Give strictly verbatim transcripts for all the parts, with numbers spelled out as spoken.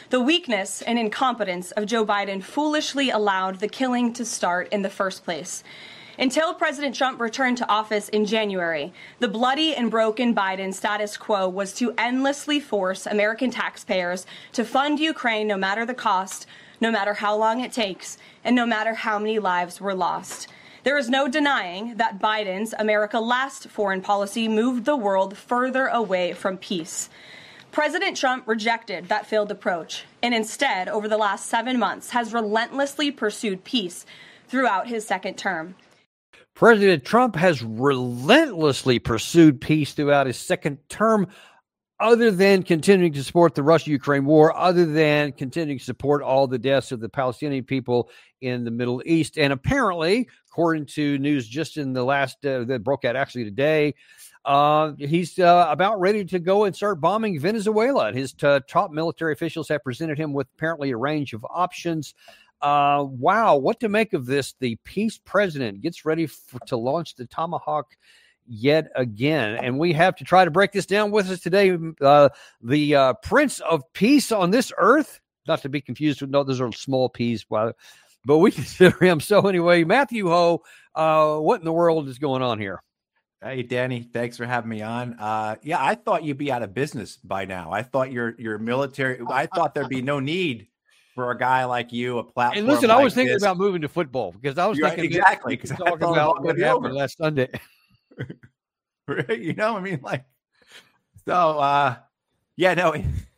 The weakness and incompetence of Joe Biden foolishly allowed the killing to start in the first place. Until President Trump returned to office in January, the bloody and broken Biden status quo was to endlessly force American taxpayers to fund Ukraine no matter the cost, no matter how long it takes, and no matter how many lives were lost. There is no denying that Biden's America Last foreign policy moved the world further away from peace. President Trump rejected that failed approach and instead, over the last seven months, has relentlessly pursued peace throughout his second term. President Trump has relentlessly pursued peace throughout his second term, other than continuing to support the Russia-Ukraine war, other than continuing to support all the deaths of the Palestinian people in the Middle East. And apparently, according to news just in the last, uh, that broke out actually today, uh, he's uh, about ready to go and start bombing Venezuela. His uh, top military officials have presented him with apparently a range of options. Uh, wow, what to make of this? The peace president gets ready for, to launch the Tomahawk yet again. And we have to try to break this down with us today. Uh, the uh, Prince of Peace on this earth, not to be confused with, no, those are small peas, but we consider him so anyway. Matthew Hoh, uh, what in the world is going on here? Hey, Danny, thanks for having me on. Uh, yeah, I thought you'd be out of business by now. I thought your your military, I thought there'd be no need for a guy like you, a platform. And listen, like I was thinking this. about moving to football because I was You're thinking right, exactly because talking about what happened over. last Sunday. Right? You know, I mean, like, so, uh, yeah, no,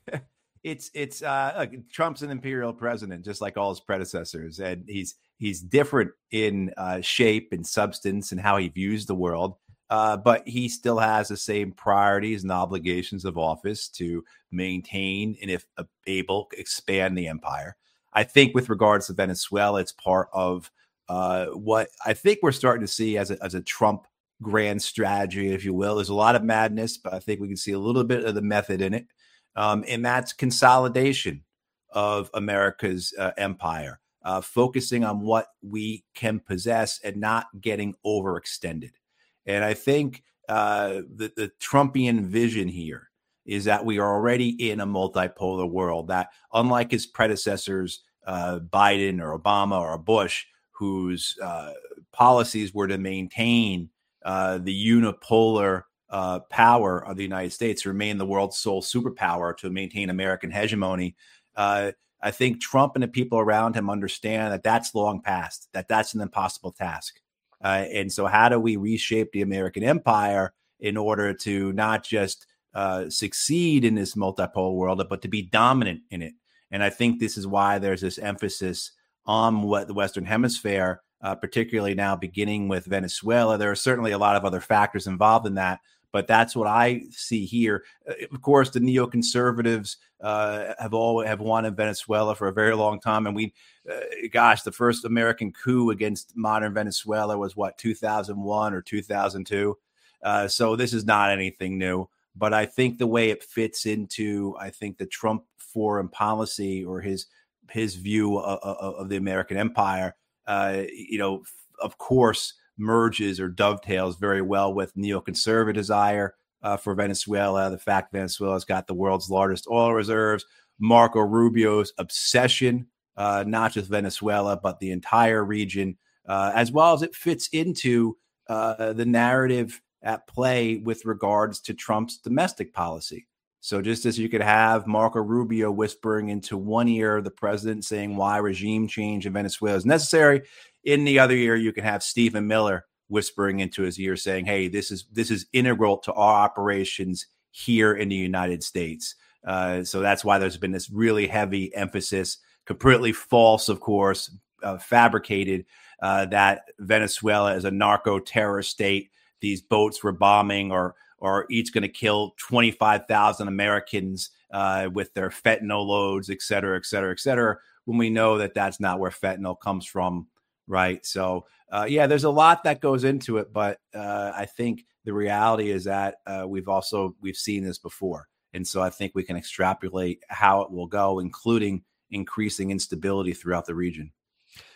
it's it's uh, look, Trump's an imperial president, just like all his predecessors, and he's he's different in uh, shape and substance and how he views the world. Uh, but he still has the same priorities and obligations of office to maintain and, if able, expand the empire. I think with regards to Venezuela, it's part of uh, what I think we're starting to see as a, as a Trump grand strategy, if you will. There's a lot of madness, but I think we can see a little bit of the method in it. Um, and that's consolidation of America's uh, empire, uh, focusing on what we can possess and not getting overextended. And I think uh, the, the Trumpian vision here is that we are already in a multipolar world, that unlike his predecessors, uh, Biden or Obama or Bush, whose uh, policies were to maintain uh, the unipolar uh, power of the United States, to remain the world's sole superpower, to maintain American hegemony, uh, I think Trump and the people around him understand that that's long past, that that's an impossible task. Uh, and so how do we reshape the American empire in order to not just uh, succeed in this multipolar world, but to be dominant in it? And I think this is why there's this emphasis on what the Western Hemisphere, uh, particularly now beginning with Venezuela. There are certainly a lot of other factors involved in that, but that's what I see here. Uh, of course, the neoconservatives uh, have all have wanted Venezuela for a very long time, and we. Uh, gosh, the first American coup against modern Venezuela was what, two thousand one or two thousand two. Uh, so this is not anything new, but I think the way it fits into, I think the Trump foreign policy or his, his view of, of, of the American empire, uh, you know, of course, merges or dovetails very well with neoconservative desire uh, for Venezuela. The fact Venezuela's got the world's largest oil reserves, Marco Rubio's obsession Uh, not just Venezuela, but the entire region, uh, as well as it fits into uh, the narrative at play with regards to Trump's domestic policy. So just as you could have Marco Rubio whispering into one ear of the president saying why regime change in Venezuela is necessary, in the other ear you can have Stephen Miller whispering into his ear saying, hey, this is this is integral to our operations here in the United States. Uh, so that's why there's been this really heavy emphasis, completely false, of course, uh, fabricated, uh, that Venezuela is a narco-terrorist state. These boats were bombing or or each going to kill twenty-five thousand Americans uh, with their fentanyl loads, et cetera, et cetera, et cetera, when we know that that's not where fentanyl comes from, right? So, uh, yeah, there's a lot that goes into it, but uh, I think the reality is that uh, we've also, we've seen this before. And so I think we can extrapolate how it will go, including increasing instability throughout the region.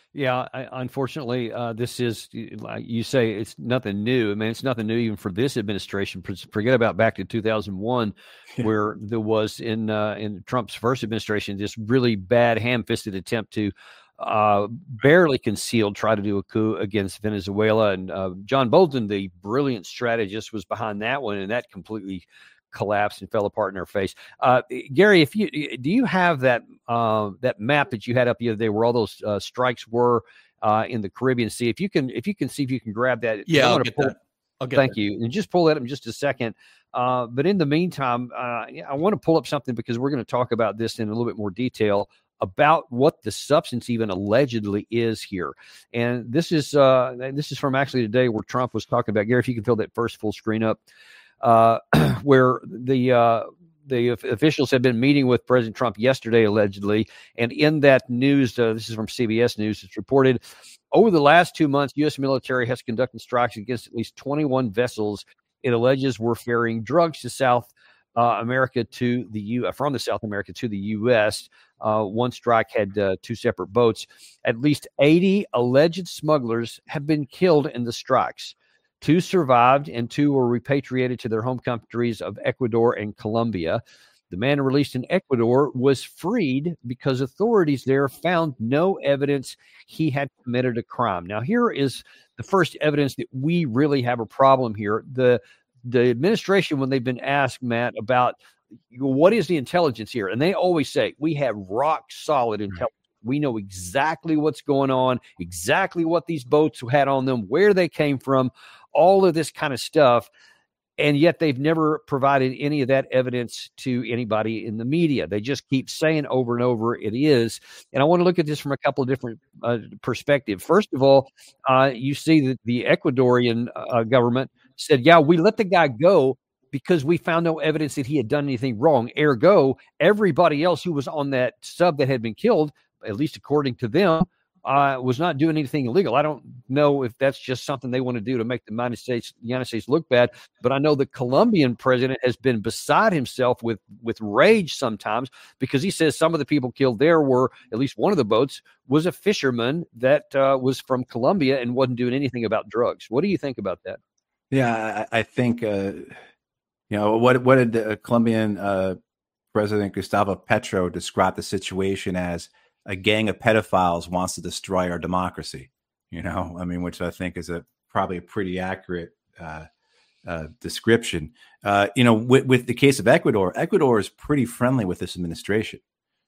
Yeah, I, unfortunately, uh, this is, like you say, it's nothing new. I mean, it's nothing new even for this administration. Forget about back to two thousand one, yeah. where there was in uh, in Trump's first administration this really bad, ham-fisted attempt to uh, barely concealed try to do a coup against Venezuela. And uh, John Bolton, the brilliant strategist, was behind that one, and that completely collapsed and fell apart in our face. Uh, Gary, if you do you have that uh, that map that you had up the other day where all those uh, strikes were uh, in the Caribbean Sea? If you can, if you can see if you can grab that. Yeah, I'll get pull, that. I'll get thank that. you. And just pull that up in just a second. Uh, but in the meantime, uh, I want to pull up something because we're going to talk about this in a little bit more detail about what the substance even allegedly is here. And this is uh, this is from actually today where Trump was talking about. Gary, if you can fill that first full screen up. Uh, where the uh, the officials have been meeting with President Trump yesterday, allegedly. And in that news, uh, this is from C B S News, it's reported, over the last two months, U S military has conducted strikes against at least twenty-one vessels it alleges were ferrying drugs to South uh, America to the U from the South America to the U S. Uh, one strike had uh, two separate boats. At least eighty alleged smugglers have been killed in the strikes. Two survived and two were repatriated to their home countries of Ecuador and Colombia. The man released in Ecuador was freed because authorities there found no evidence he had committed a crime. Now, here is the first evidence that we really have a problem here. The, the administration, when they've been asked, Matt, about what is the intelligence here, and they always say, we have rock solid intelligence. We know exactly what's going on, exactly what these boats had on them, where they came from, all of this kind of stuff. And yet they've never provided any of that evidence to anybody in the media. They just keep saying over and over it is. And I want to look at this from a couple of different uh, perspectives. First of all, uh, you see that the Ecuadorian uh, government said, yeah, we let the guy go because we found no evidence that he had done anything wrong. Ergo, everybody else who was on that sub that had been killed, at least according to them, uh, was not doing anything illegal. I don't know if that's just something they want to do to make the United States, the United States look bad, but I know the Colombian president has been beside himself with, with rage sometimes because he says some of the people killed there were, at least one of the boats, was a fisherman that uh, was from Colombia and wasn't doing anything about drugs. What do you think about that? Yeah, I, I think, uh, you know, what, what did the Colombian uh, President Gustavo Petro describe the situation as? A gang of pedophiles wants to destroy our democracy, you know, I mean, which I think is a probably a pretty accurate uh, uh, description. Uh, you know, with, with the case of Ecuador, Ecuador is pretty friendly with this administration.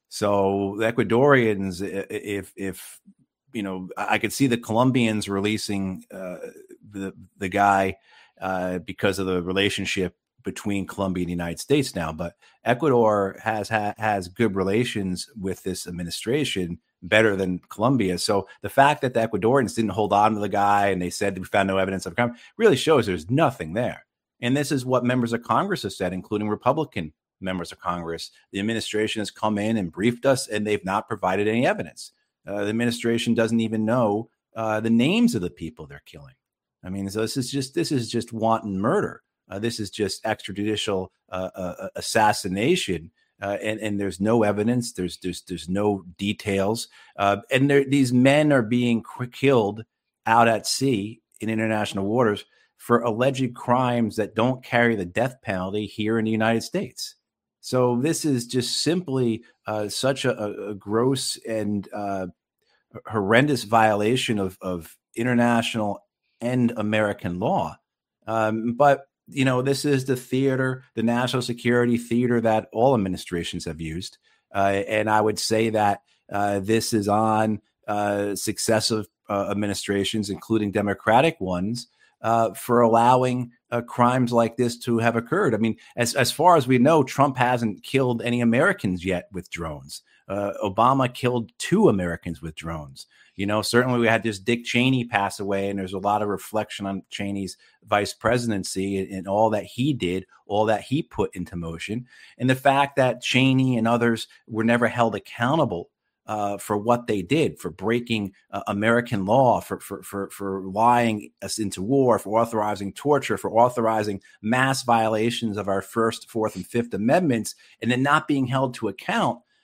So the Ecuadorians, if, if, you know, I could see the Colombians releasing uh, the, the guy uh, because of the relationship between Colombia and the United States now, but Ecuador has ha- has good relations with this administration, better than Colombia. So the fact that the Ecuadorians didn't hold on to the guy and they said we found no evidence of crime really shows there's nothing there. And this is what members of Congress have said, including Republican members of Congress. The administration has come in and briefed us, and they've not provided any evidence. Uh, the administration doesn't even know uh, the names of the people they're killing. I mean, so this is just this is just wanton murder. Uh, this is just extrajudicial uh, uh, assassination, uh, and and there's no evidence. There's there's there's no details, uh, and these men are being killed out at sea in international waters for alleged crimes that don't carry the death penalty here in the United States. So this is just simply uh, such a, a gross and uh, horrendous violation of of international and American law, um, but. You know, this is the theater, the national security theater that all administrations have used. Uh, and I would say that uh, this is on uh, successive uh, administrations, including Democratic ones, uh, for allowing uh, crimes like this to have occurred. I mean, as, as far as we know, Trump hasn't killed any Americans yet with drones. Uh, Obama killed two Americans with drones. You know, certainly we had this Dick Cheney pass away, and there's a lot of reflection on Cheney's vice presidency and, and all that he did, all that he put into motion. And the fact that Cheney and others were never held accountable uh, for what they did, for breaking uh, American law, for, for, for, for lying us into war, for authorizing torture, for authorizing mass violations of our First, Fourth, and Fifth Amendments, and then not being held to account.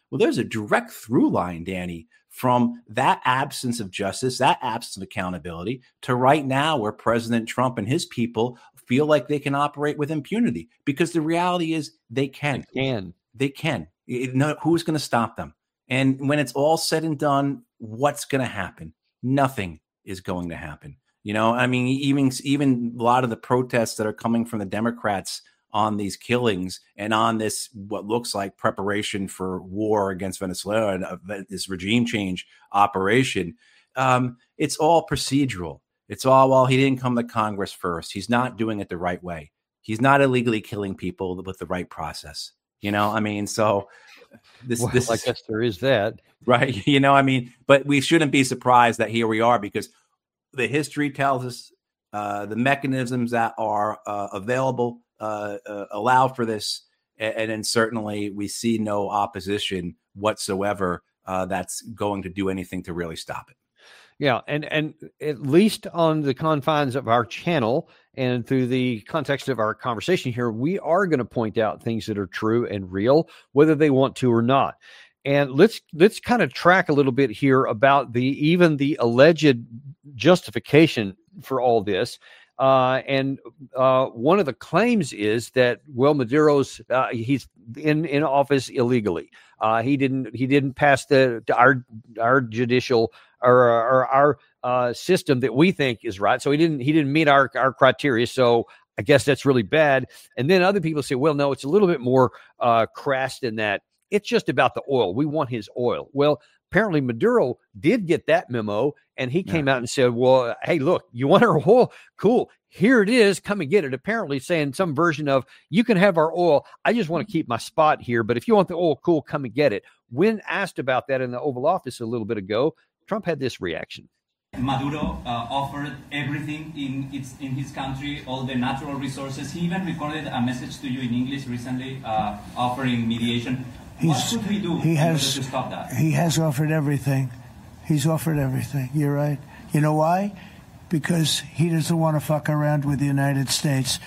Well, there's a direct through line, Danny, from that absence of justice, that absence of accountability, to right now where President Trump and his people feel like they can operate with impunity, because the reality is they can. They can. They can. It, no, who's going to stop them? And when it's all said and done, what's going to happen? Nothing is going to happen. You know, I mean, even even a lot of the protests that are coming from the Democrats on these killings and on this, what looks like preparation for war against Venezuela and uh, this regime change operation, um, it's all procedural. It's all, well, he didn't come to Congress first. He's not doing it the right way. He's not illegally killing people with the right process. You know, I mean, so this, well, this I guess there is that. Right. You know, I mean, but we shouldn't be surprised that here we are, because the history tells us uh, the mechanisms that are uh, available uh, uh, allow for this. And, and then certainly we see no opposition whatsoever uh, that's going to do anything to really stop it. Yeah, and and at least on the confines of our channel and through the context of our conversation here, we are going to point out things that are true and real, whether they want to or not. And let's let's kind of track a little bit here about the even the alleged justification for all this. Uh, and uh, one of the claims is that, well, Maduro's uh, he's in, in office illegally. Uh, he didn't he didn't pass the our our judicial or, or our uh, system that we think is right. So he didn't he didn't meet our our criteria. So I guess that's really bad. And then other people say, well, no, it's a little bit more uh, crass than that. It's just about the oil. We want his oil. Well, apparently Maduro did get that memo, and he came yeah. out and said, well, hey, look, you want our oil? Cool. Here it is. Come and get it. Apparently saying some version of, you can have our oil. I just want to keep my spot here. But if you want the oil, cool, come and get it. When asked about that in the Oval Office a little bit ago, Trump had this reaction. Maduro uh, offered everything in its in his country, all the natural resources. He even recorded a message to you in English recently, uh, offering mediation. He's, what should we do he has, to stop that? He has offered everything. He's offered everything. You're right. You know why? Because he doesn't want to fuck around with the United States.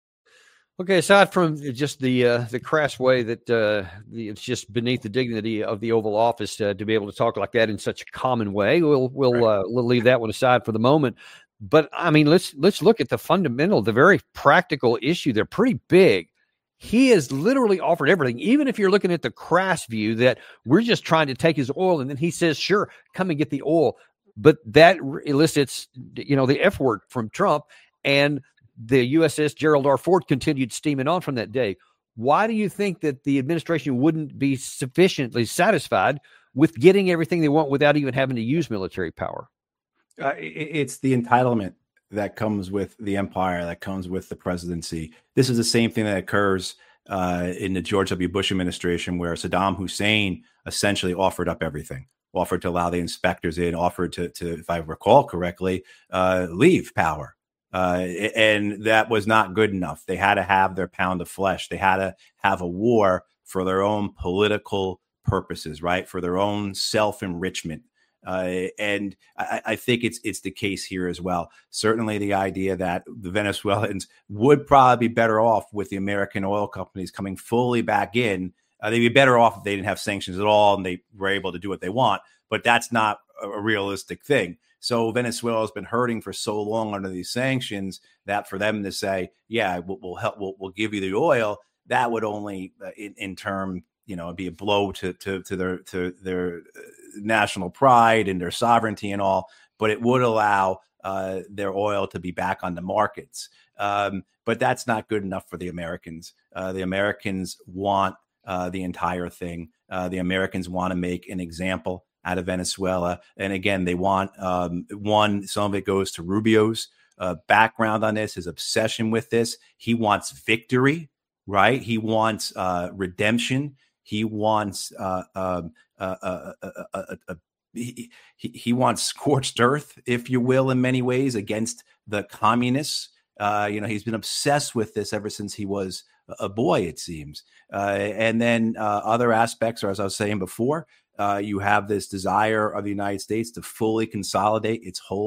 Okay, aside from just the uh, the crass way that uh, the, it's just beneath the dignity of the Oval Office uh, to be able to talk like that in such a common way, we'll we'll right. uh, we'll leave that one aside for the moment. But I mean, let's let's look at the fundamental, the very practical issue. They're pretty big. He has literally offered everything, even if you're looking at the crass view that we're just trying to take his oil, and then he says, "Sure, come and get the oil." But that elicits, you know, the F word from Trump, and the U S S Gerald R. Ford continued steaming on from that day. Why do you think that the administration wouldn't be sufficiently satisfied with getting everything they want without even having to use military power? Uh, it's the entitlement that comes with the empire, that comes with the presidency. This is the same thing that occurs uh, in the George W. Bush administration, where Saddam Hussein essentially offered up everything, offered to allow the inspectors in, offered to, to if I recall correctly, uh, leave power. Uh, and that was not good enough. They had to have their pound of flesh. They had to have a war for their own political purposes, right? For their own self-enrichment. Uh, and I, I think it's it's the case here as well. Certainly the idea that the Venezuelans would probably be better off with the American oil companies coming fully back in. Uh, they'd be better off if they didn't have sanctions at all and they were able to do what they want. But that's not a, a realistic thing. So Venezuela has been hurting for so long under these sanctions that for them to say, yeah, we'll, we'll help, we'll, we'll give you the oil, that would only uh, in, in term, you know, be a blow to, to, to their, to their national pride and their sovereignty and all, but it would allow uh, their oil to be back on the markets. Um, but that's not good enough for the Americans. Uh, the Americans want uh, the entire thing. Uh, the Americans want to make an example out of Venezuela. And again, they want um, one, some of it goes to Rubio's uh, background on this, his obsession with this. He wants victory, right? He wants uh, redemption. He wants uh, um, uh, uh, uh, uh, uh, he, he wants scorched earth, if you will, in many ways against the communists. Uh, you know, he's been obsessed with this ever since he was a boy, it seems. Uh, and then uh, other aspects, or as I was saying before, Uh, you have this desire of the United States to fully consolidate its hold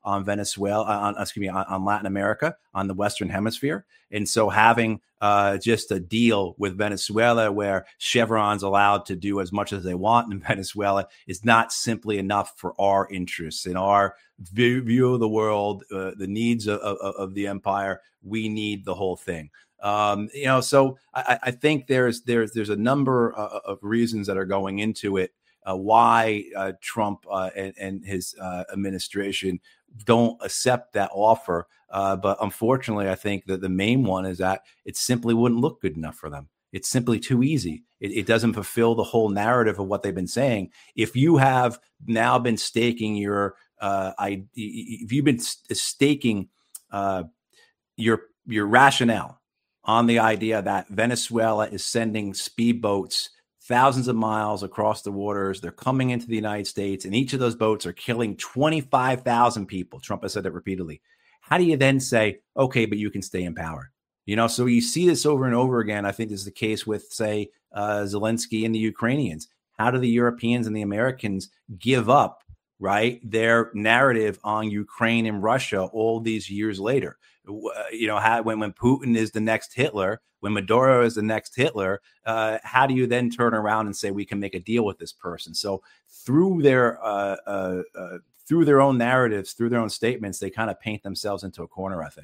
on Venezuela, on excuse me, on, on Latin America, on the Western Hemisphere. And so having uh, just a deal with Venezuela where Chevron's allowed to do as much as they want in Venezuela is not simply enough for our interests in our view, view of the world, uh, the needs of, of, of the empire. We need the whole thing. Um, you know, so I, I think there's there's there's a number of, of reasons that are going into it. Uh, why uh, Trump uh, and, and his uh, administration don't accept that offer. Uh, but unfortunately, I think that the main one is that it simply wouldn't look good enough for them. It's simply too easy. It, it doesn't fulfill the whole narrative of what they've been saying. If you have now been staking your, uh, I, if you've been staking uh, your your rationale on the idea that Venezuela is sending speedboats thousands of miles across the waters. They're coming into the United States, and each of those boats are killing twenty-five thousand people. Trump has said that repeatedly. How do you then say, okay, but you can stay in power? You know, so you see this over and over again. I think this is the case with, say, uh, Zelensky and the Ukrainians. How do the Europeans and the Americans give up, right, their narrative on Ukraine and Russia all these years later? You know, how, when, when Putin is the next Hitler, when Maduro is the next Hitler, uh, how do you then turn around and say we can make a deal with this person? So through their uh, uh, uh, through their own narratives, through their own statements, they kind of paint themselves into a corner, I think.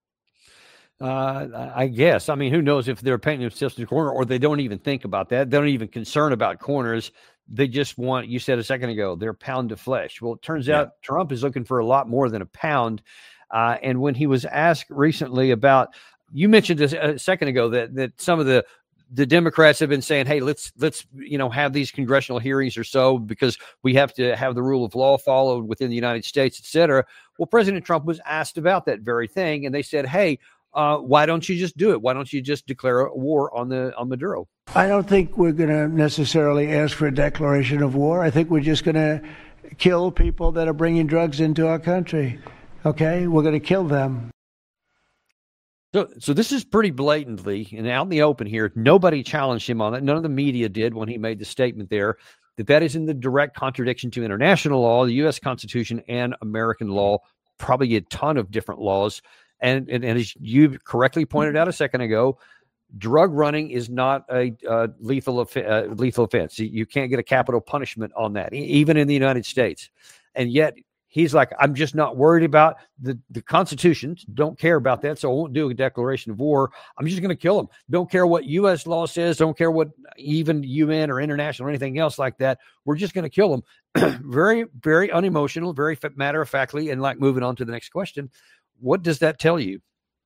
Uh, I guess. I mean, who knows if they're painting themselves in a corner or they don't even think about that. They don't even concern about corners. They just want, you said a second ago, their pound of flesh. Well, it turns yeah. out Trump is looking for a lot more than a pound. Uh, and when he was asked recently about, you mentioned a, a second ago that that some of the the Democrats have been saying, hey, let's let's you know have these congressional hearings or so because we have to have the rule of law followed within the United States, et cetera. Well, President Trump was asked about that very thing, and they said, hey, uh, why don't you just do it? Why don't you just declare a war on the on Maduro? I don't think we're going to necessarily ask for a declaration of war. I think we're just going to kill people that are bringing drugs into our country. Okay, we're going to kill them. So, so this is pretty blatantly and out in the open here. Nobody challenged him on that. None of the media did when he made the statement there that that is in the direct contradiction to international law, the U S Constitution, and American law, probably a ton of different laws. And, and, and as you correctly pointed out a second ago, drug running is not a uh, lethal, uh, lethal offense. You can't get a capital punishment on that, even in the United States. And yet, he's like, I'm just not worried about the, the Constitution. Don't care about that, so I won't do a declaration of war. I'm just going to kill them. Don't care what U S law says. Don't care what even U N or international or anything else like that. We're just going to kill them. very, very unemotional, very matter-of-factly, and like moving on to the next question. What does that tell you?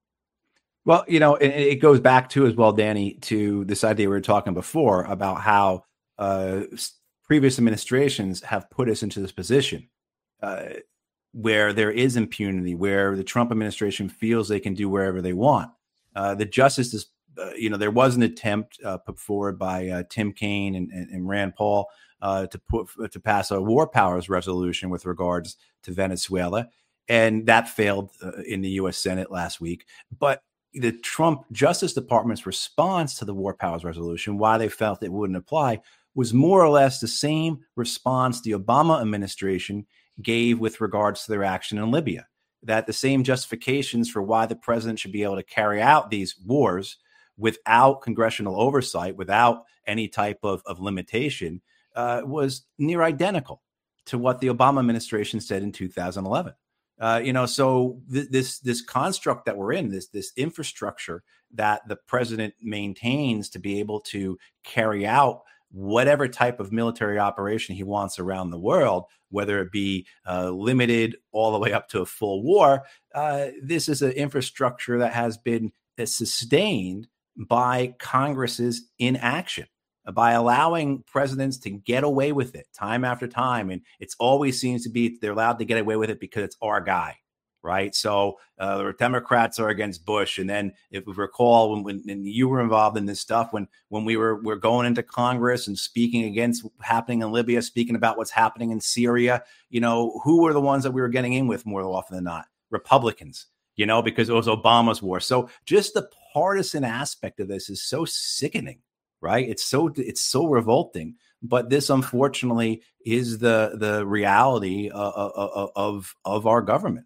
Well, you know, it, it goes back to as well, Danny, to this idea we were talking before about how uh, previous administrations have put us into this position. Uh, where there is impunity, where the Trump administration feels they can do wherever they want. Uh, the justice is, uh, you know, there was an attempt uh, put forward by uh, Tim Kaine and, and, and Rand Paul uh, to put to pass a war powers resolution with regards to Venezuela, and that failed uh, in the U S Senate last week. But the Trump Justice Department's response to the war powers resolution, why they felt it wouldn't apply, was more or less the same response the Obama administration gave with regards to their action in Libya, that the same justifications for why the president should be able to carry out these wars without congressional oversight, without any type of, of limitation, uh, was near identical to what the Obama administration said in two thousand eleven. Uh, you know, so th- this this construct that we're in, this this infrastructure that the president maintains to be able to carry out whatever type of military operation he wants around the world, whether it be uh, limited all the way up to a full war, uh, this is an infrastructure that has been sustained by Congress's inaction, by allowing presidents to get away with it time after time. And it's always seems to be they're allowed to get away with it because it's our guy. Right. So uh, the Democrats are against Bush. And then if we recall, when, when and you were involved in this stuff, when when we were, were going into Congress and speaking against what's happening in Libya, speaking about what's happening in Syria, you know, who were the ones that we were getting in with more often than not? Republicans, you know, because it was Obama's war. So just the partisan aspect of this is so sickening. Right. It's so it's so revolting But this, unfortunately, is the the reality of of of, of our government.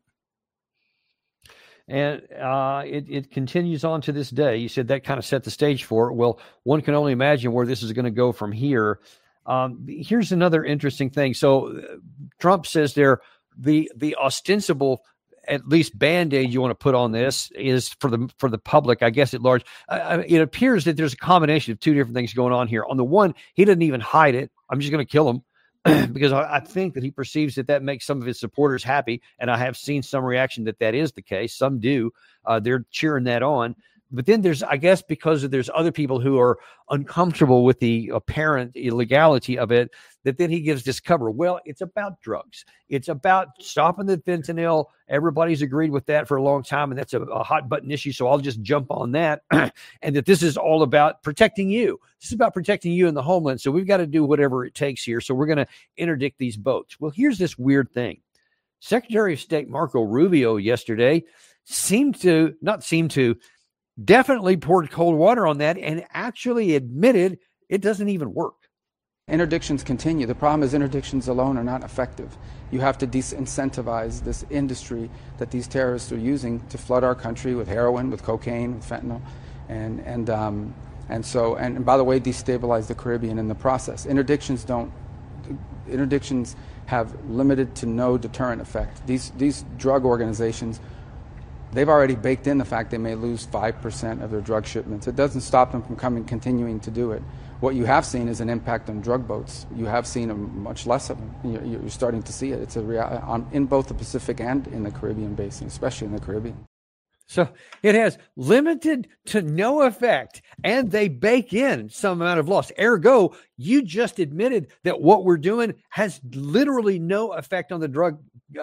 And uh, it, it continues on to this day. You said that kind of set the stage for it. Well, one can only imagine where this is going to go from here. Um, here's another interesting thing. So uh, Trump says there the the ostensible, at least Band-Aid you want to put on this is for the for the public, I guess, at large. Uh, it appears that there's a combination of two different things going on here. On the one, he doesn't even hide it. I'm just going to kill him. Because I, I think that he perceives that that makes some of his supporters happy. And I have seen some reaction that that is the case. Some do. Uh, they're cheering that on. But then there's, I guess, because of, there's other people who are uncomfortable with the apparent illegality of it, that then he gives this cover. Well, it's about drugs. It's about stopping the fentanyl. Everybody's agreed with that for a long time, and that's a, a hot button issue. So I'll just jump on that. And that this is all about protecting you. This is about protecting you in the homeland. So we've got to do whatever it takes here. So we're going to interdict these boats. Well, here's this weird thing. Secretary of State Marco Rubio yesterday seemed to, not seem to, definitely poured cold water on that and actually admitted it doesn't even work. Interdictions continue. The problem is interdictions alone are not effective. You have to disincentivize this industry that these terrorists are using to flood our country with heroin, with cocaine, with fentanyl, and and um, and so and, and by the way, destabilize the Caribbean in the process. Interdictions don't. Interdictions have limited to no deterrent effect. These these drug organizations, they've already baked in the fact they may lose five percent of their drug shipments. It doesn't stop them from coming, continuing to do it. What you have seen is an impact on drug boats. You have seen a much less of them. You're, you're starting to see it. It's a real, on, in both the Pacific and in the Caribbean basin, especially in the Caribbean. So it has limited to no effect, and they bake in some amount of loss. Ergo, you just admitted that what we're doing has literally no effect on the drug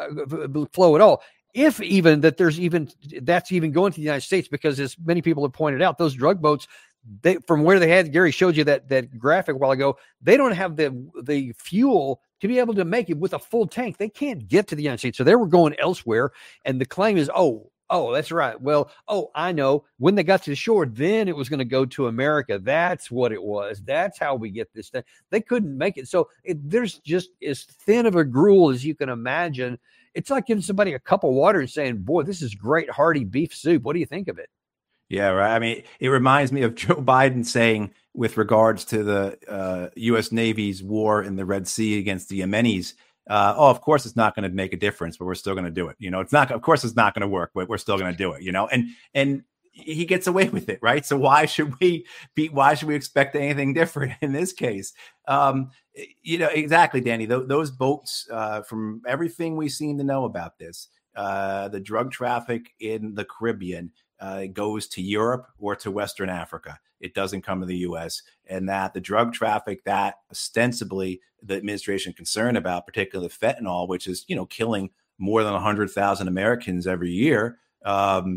uh, flow at all. If even that there's even that's even going to the United States, because as many people have pointed out, those drug boats, they, from where they had, Gary showed you that that graphic a while ago, they don't have the the fuel to be able to make it with a full tank. They can't get to the United States, so they were going elsewhere. And the claim is, oh, oh, that's right. Well, oh, I know. When they got to the shore, then it was going to go to America. That's what it was. That's how we get this thing. They couldn't make it. So it, there's just as thin of a gruel as you can imagine. It's like giving somebody a cup of water and saying, boy, this is great, hearty beef soup. What do you think of it? Yeah, right. I mean, it reminds me of Joe Biden saying with regards to the uh, U S Navy's war in the Red Sea against the Yemenis, uh, oh, of course, it's not going to make a difference, but we're still going to do it. You know, it's not, of course, it's not going to work, but we're still going to do it, you know, and, and he gets away with it. Right. So why should we be, why should we expect anything different in this case? Um, you know, exactly, Danny, th- those boats, uh, from everything we seem to know about this, uh, the drug traffic in the Caribbean, uh, goes to Europe or to Western Africa. It doesn't come to the U S, and that the drug traffic that ostensibly the administration is concerned about, particularly fentanyl, which is, you know, killing more than one hundred thousand Americans every year, um,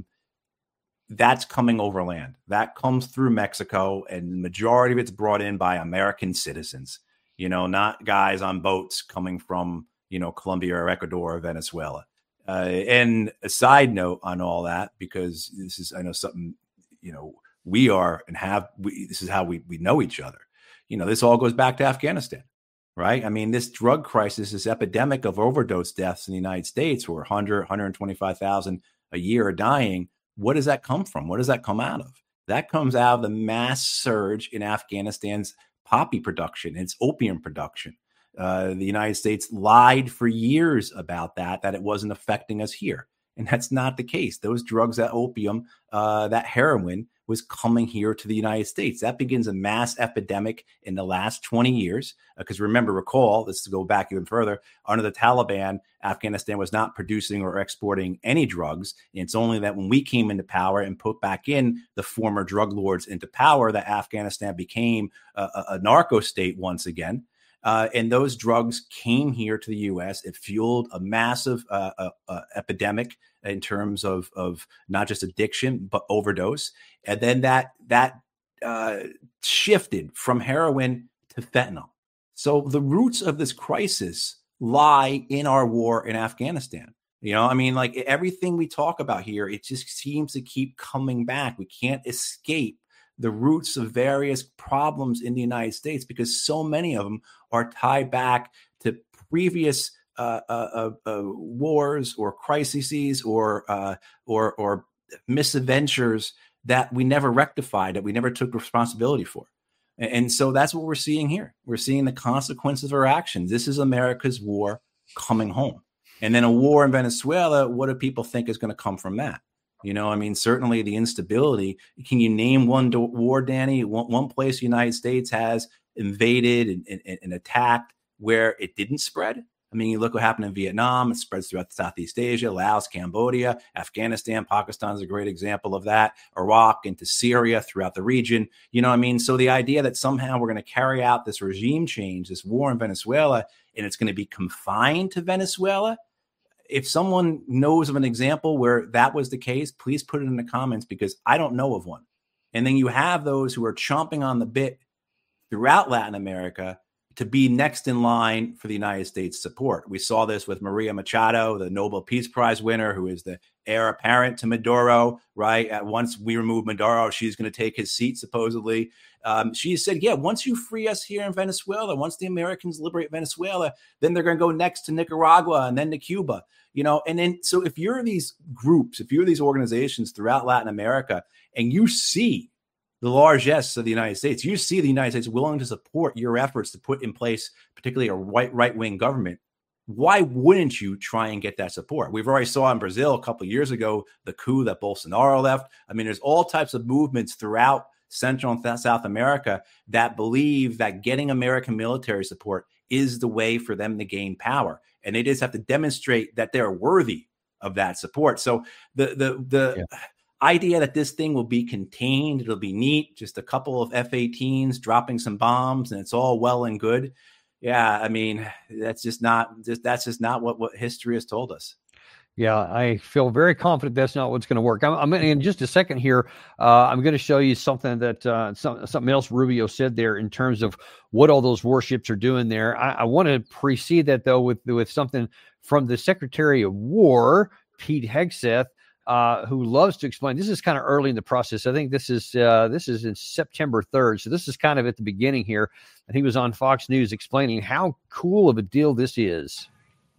that's coming overland. That comes through Mexico, and the majority of it's brought in by American citizens, you know, not guys on boats coming from, you know, Colombia or Ecuador or Venezuela. Uh, and a side note on all that, because this is, I know something, you know, we are and have, we, this is how we, we know each other. You know, this all goes back to Afghanistan, right? I mean, this drug crisis, this epidemic of overdose deaths in the United States, where one hundred, one hundred twenty-five thousand a year are dying. What does that come from? What does that come out of? That comes out of the mass surge in Afghanistan's poppy production, its opium production. Uh, the United States lied for years about that, that it wasn't affecting us here. And that's not the case. Those drugs, that opium, uh, that heroin was coming here to the United States. That begins a mass epidemic in the last twenty years. Because uh, remember, recall, this to go back even further, under the Taliban, Afghanistan was not producing or exporting any drugs. And it's only that when we came into power and put back in the former drug lords into power, that Afghanistan became a, a, a narco state once again. Uh, and those drugs came here to the U S. It fueled a massive uh, uh, uh, epidemic in terms of, of not just addiction, but overdose. And then that that uh, shifted from heroin to fentanyl. So the roots of this crisis lie in our war in Afghanistan. You know, I mean, like everything we talk about here, it just seems to keep coming back. We can't escape the roots of various problems in the United States, because so many of them are tied back to previous uh, uh, uh, wars or crises or uh, or or misadventures that we never rectified, that we never took responsibility for. And, and so that's what we're seeing here. We're seeing the consequences of our actions. This is America's war coming home. And then a war in Venezuela, what do people think is going to come from that? You know, I mean, certainly the instability. Can you name one do- war, Danny? One, one place the United States has invaded and, and, and attacked where it didn't spread? I mean, you look what happened in Vietnam. It spreads throughout Southeast Asia, Laos, Cambodia, Afghanistan. Pakistan is a great example of that. Iraq, into Syria, throughout the region. You know what I mean? So the idea that somehow we're going to carry out this regime change, this war in Venezuela, and it's going to be confined to Venezuela. If someone knows of an example where that was the case, please put it in the comments, because I don't know of one. And then you have those who are chomping on the bit throughout Latin America to be next in line for the United States support. We saw this with Maria Machado, the Nobel Peace Prize winner, who is the heir apparent to Maduro, right? At once we remove Maduro, she's going to take his seat, supposedly. Um, she said, yeah, once you free us here in Venezuela, once the Americans liberate Venezuela, then they're going to go next to Nicaragua and then to Cuba, you know? And then, so if you're these groups, if you're these organizations throughout Latin America, and you see the largesse of the United States, you see the United States willing to support your efforts to put in place, particularly a right, right-wing government, why wouldn't you try and get that support? We've already saw in Brazil a couple of years ago, the coup that Bolsonaro left. I mean, there's all types of movements throughout Central and Th- South America that believe that getting American military support is the way for them to gain power. And they just have to demonstrate that they're worthy of that support. So the, the, the, yeah. idea that this thing will be contained, it'll be neat, just a couple of F eighteens dropping some bombs and it's all well and good. Yeah, I mean, that's just not just that's just not what, what history has told us. Yeah, I feel very confident that's not what's going to work. I'm, I'm in just a second here. Uh, I'm going to show you something that uh, some, something else Rubio said there in terms of what all those warships are doing there. I, I want to precede that though with with something from the Secretary of War, Pete Hegseth. Uh, who loves to explain. This is kind of early in the process. I think this is uh, this is in September third. So this is kind of at the beginning here. And he was on Fox News explaining how cool of a deal this is.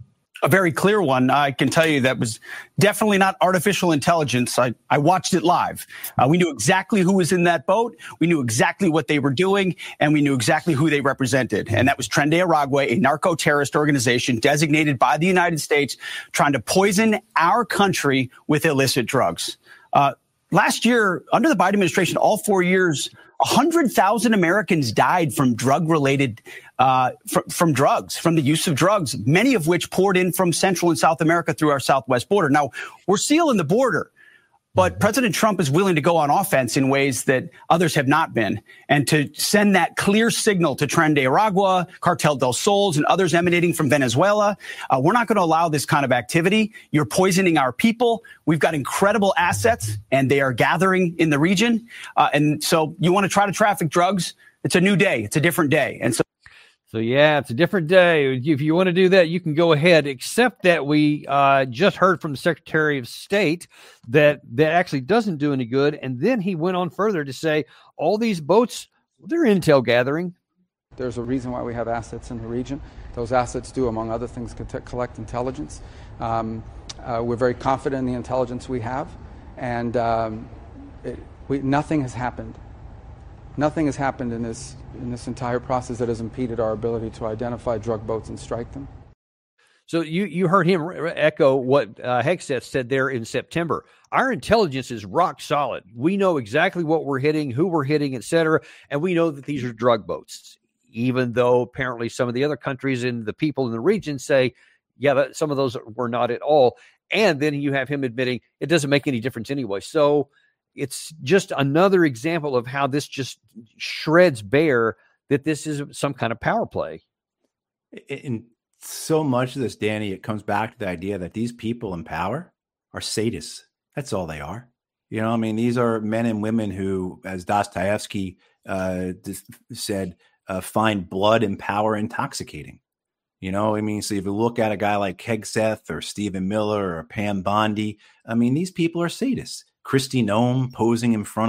A very clear one. I can tell you that was definitely not artificial intelligence. I, I watched it live. Uh, we knew exactly who was in that boat. We knew exactly what they were doing, and we knew exactly who they represented. And that was Tren de Aragua, a narco-terrorist organization designated by the United States, trying to poison our country with illicit drugs. Uh, last year, under the Biden administration, all four years, one hundred thousand Americans died from drug-related Uh, from, from drugs, from the use of drugs, many of which poured in from Central and South America through our southwest border. Now, we're sealing the border, but President Trump is willing to go on offense in ways that others have not been. And to send that clear signal to Tren de Aragua, Cartel del Sols, and others emanating from Venezuela, uh, we're not going to allow this kind of activity. You're poisoning our people. We've got incredible assets, and they are gathering in the region. Uh, and so you want to try to traffic drugs, it's a new day. It's a different day. And so So, yeah, it's a different day. If you want to do that, you can go ahead, except that we uh, just heard from the Secretary of State that that actually doesn't do any good. And then he went on further to say all these boats, they're intel gathering. There's a reason why we have assets in the region. Those assets do, among other things, collect intelligence. Um, uh, we're very confident in the intelligence we have. And um, it, we, nothing has happened. Nothing has happened in this in this entire process that has impeded our ability to identify drug boats and strike them. So you, you heard him echo what uh, Hegseth said there in September. Our intelligence is rock solid. We know exactly what we're hitting, who we're hitting, et cetera, and we know that these are drug boats, even though apparently some of the other countries and the people in the region say, yeah, but some of those were not at all. And then you have him admitting it doesn't make any difference anyway. So it's just another example of how this just shreds bare that this is some kind of power play. In so much of this, Danny, it comes back to the idea that these people in power are sadists. That's all they are. You know, I mean, these are men and women who, as Dostoevsky uh, said, uh, find blood and power intoxicating. You know, I mean, so if you look at a guy like Hegseth or Stephen Miller or Pam Bondi, I mean, these people are sadists. Kristi Noem posing in front of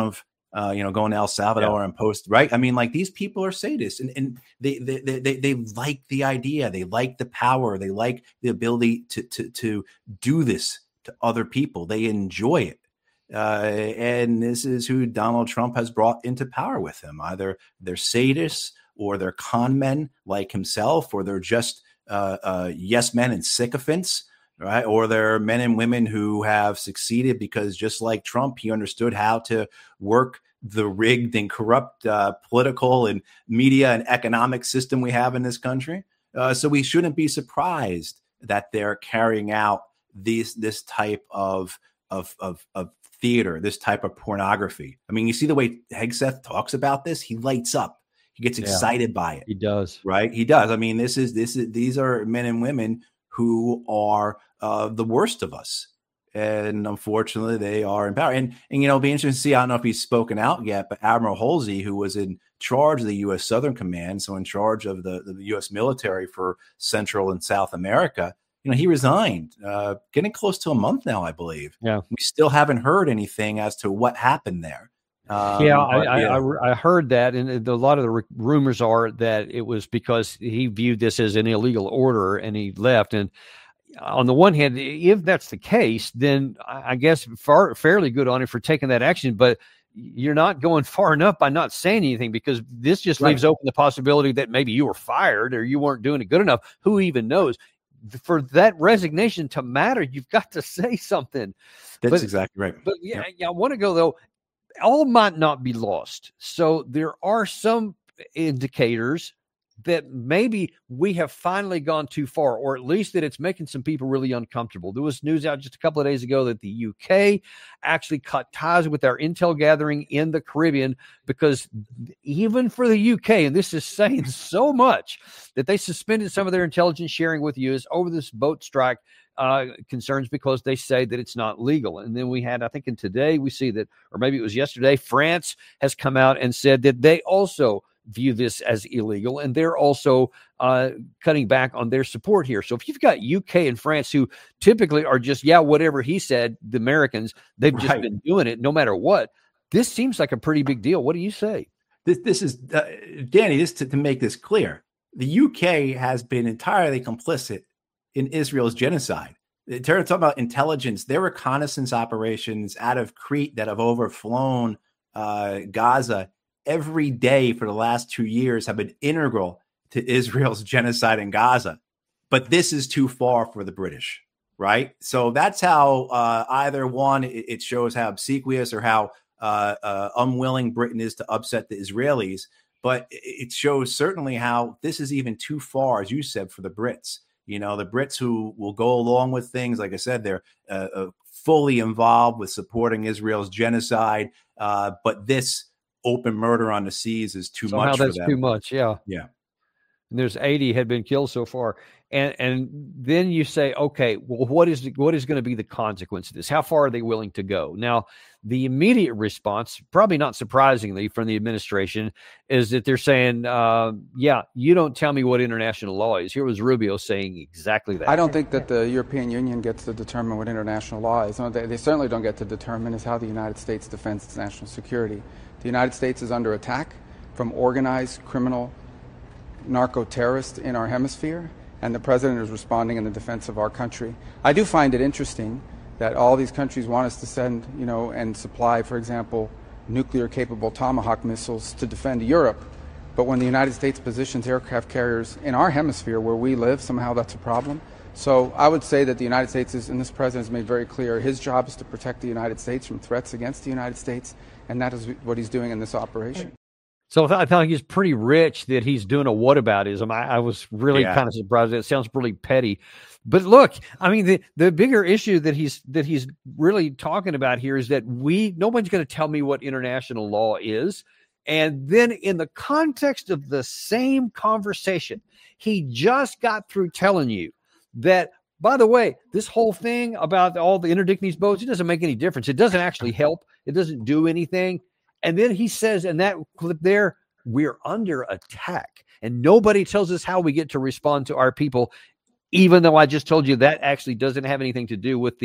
uh, you know, going to El Salvador yeah. and post, right? I mean, like these people are sadists, and, and they, they, they, they, they like the idea. They like the power. They like the ability to, to, to do this to other people. They enjoy it. Uh, and this is who Donald Trump has brought into power with him. Either they're sadists or they're con men like himself, or they're just uh, uh, yes men and sycophants, right? Or they're men and women who have succeeded because just like Trump, he understood how to work the rigged and corrupt uh, political and media and economic system we have in this country. Uh, so we shouldn't be surprised that they're carrying out these this type of of of, of theater, this type of pornography. I mean, you see the way Hegseth talks about this, he lights up. He gets excited yeah, by it. He does. Right? He does. I mean, this is this is these are men and women who are uh, the worst of us. And unfortunately, they are in power. And, and, you know, it'll be interesting to see. I don't know if he's spoken out yet, but Admiral Halsey, who was in charge of the U S Southern Command, so in charge of the, the U S military for Central and South America, you know, he resigned, uh, getting close to a month now, I believe. Yeah. We still haven't heard anything as to what happened there. Um, yeah, I, I, yeah. I, I heard that. And a lot of the rumors are that it was because he viewed this as an illegal order and he left. And on the one hand, if that's the case, then I guess far, fairly good on him for taking that action. But you're not going far enough by not saying anything, because this just right. leaves open the possibility that maybe you were fired or you weren't doing it good enough. Who even knows? For that resignation to matter, you've got to say something. That's but, exactly right. But yeah, yeah, I want to go, though. All might not be lost. So there are some indicators that maybe we have finally gone too far, or at least that it's making some people really uncomfortable. There was news out just a couple of days ago that the U K actually cut ties with our intel gathering in the Caribbean, because even for the U K, and this is saying so much, that they suspended some of their intelligence sharing with U S over this boat strike uh, concerns, because they say that it's not legal. And then we had, I think in today, we see that, or maybe it was yesterday, France has come out and said that they also view this as illegal, and they're also uh, cutting back on their support here. So if you've got U K and France, who typically are just, yeah, whatever he said, the Americans, they've just right. been doing it no matter what. This seems like a pretty big deal. What do you say? This, this is, uh, Danny, just to, to make this clear, the U K has been entirely complicit in Israel's genocide. They're talking about intelligence. Their reconnaissance operations out of Crete that have overflown uh, Gaza every day for the last two years have been integral to Israel's genocide in Gaza. But this is too far for the British, right? So that's how uh, either one, it shows how obsequious or how uh, uh, unwilling Britain is to upset the Israelis. But it shows certainly how this is even too far, as you said, for the Brits. You know, the Brits who will go along with things, like I said, they're uh, uh, fully involved with supporting Israel's genocide. Uh, but this open murder on the seas is too Somehow much that's for them. Too much, yeah. Yeah. And there's eighty had been killed so far. And and then you say, okay, well, what is the, what is going to be the consequence of this? How far are they willing to go? Now, the immediate response, probably not surprisingly from the administration, is that they're saying, uh, yeah, you don't tell me what international law is. Here was Rubio saying exactly that. I don't think that the European Union gets to determine what international law is. No, they, they certainly don't get to determine is how the United States defends its national security. The United States is under attack from organized criminal narco-terrorists in our hemisphere, and the president is responding in the defense of our country. I do find it interesting that all these countries want us to send, you know, and supply, for example, nuclear-capable Tomahawk missiles to defend Europe. But when the United States positions aircraft carriers in our hemisphere where we live, somehow that's a problem. So I would say that the United States is, and this president has made very clear, his job is to protect the United States from threats against the United States, and that is what he's doing in this operation. So I thought he's pretty rich that he's doing a whataboutism. I, I was really yeah. kind of surprised. It sounds really petty. But look, I mean, the, the bigger issue that he's that he's really talking about here is that we nobody's going to tell me what international law is. And then in the context of the same conversation, he just got through telling you that, by the way, this whole thing about all the interdicting these boats, it doesn't make any difference. It doesn't actually help. It doesn't do anything. And then he says in that clip there, we're under attack. And nobody tells us how we get to respond to our people, even though I just told you that actually doesn't have anything to do with the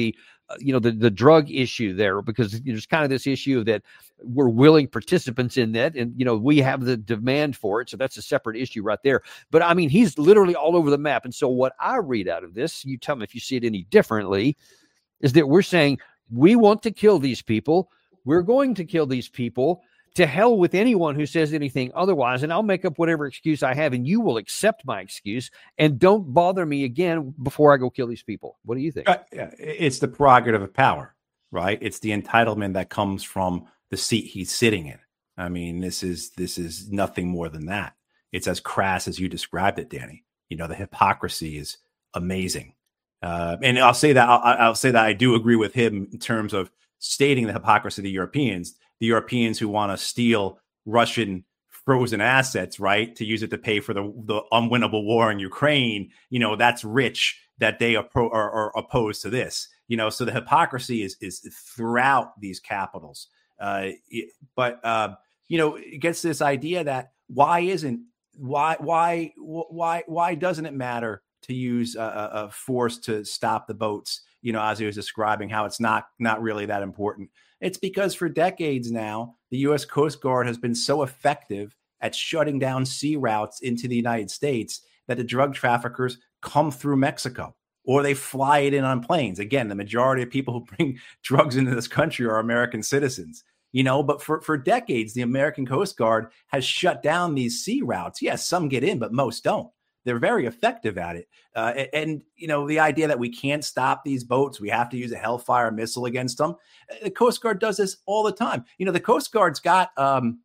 uh, you know, the, the drug issue there, because there's kind of this issue that we're willing participants in that. And, you know, we have the demand for it. So that's a separate issue right there. But I mean, he's literally all over the map. And so what I read out of this, you tell me if you see it any differently, is that we're saying we want to kill these people. We're going to kill these people. To hell with anyone who says anything otherwise, and I'll make up whatever excuse I have, and you will accept my excuse, and don't bother me again before I go kill these people. What do you think? Uh, it's the prerogative of power, right? It's the entitlement that comes from the seat he's sitting in. I mean, this is this is nothing more than that. It's as crass as you described it, Danny. You know, the hypocrisy is amazing, uh, and I'll say that I'll, I'll say that I do agree with him in terms of stating the hypocrisy of the Europeans. The Europeans who want to steal Russian frozen assets, right, to use it to pay for the, the unwinnable war in Ukraine, you know, that's rich that they are, pro, are, are opposed to this, you know, so the hypocrisy is is throughout these capitals. Uh, it, but, uh, you know, it gets this idea that why isn't, why, why, why, why doesn't it matter to use a, a force to stop the boats, you know, as he was describing how it's not, not really that important. It's because for decades now, the U S Coast Guard has been so effective at shutting down sea routes into the United States that the drug traffickers come through Mexico or they fly it in on planes. Again, the majority of people who bring drugs into this country are American citizens, you know, but for, for decades, the American Coast Guard has shut down these sea routes. Yes, some get in, but most don't. They're very effective at it. Uh, and, and, you know, the idea that we can't stop these boats, we have to use a Hellfire missile against them. The Coast Guard does this all the time. You know, the Coast Guard's got, um,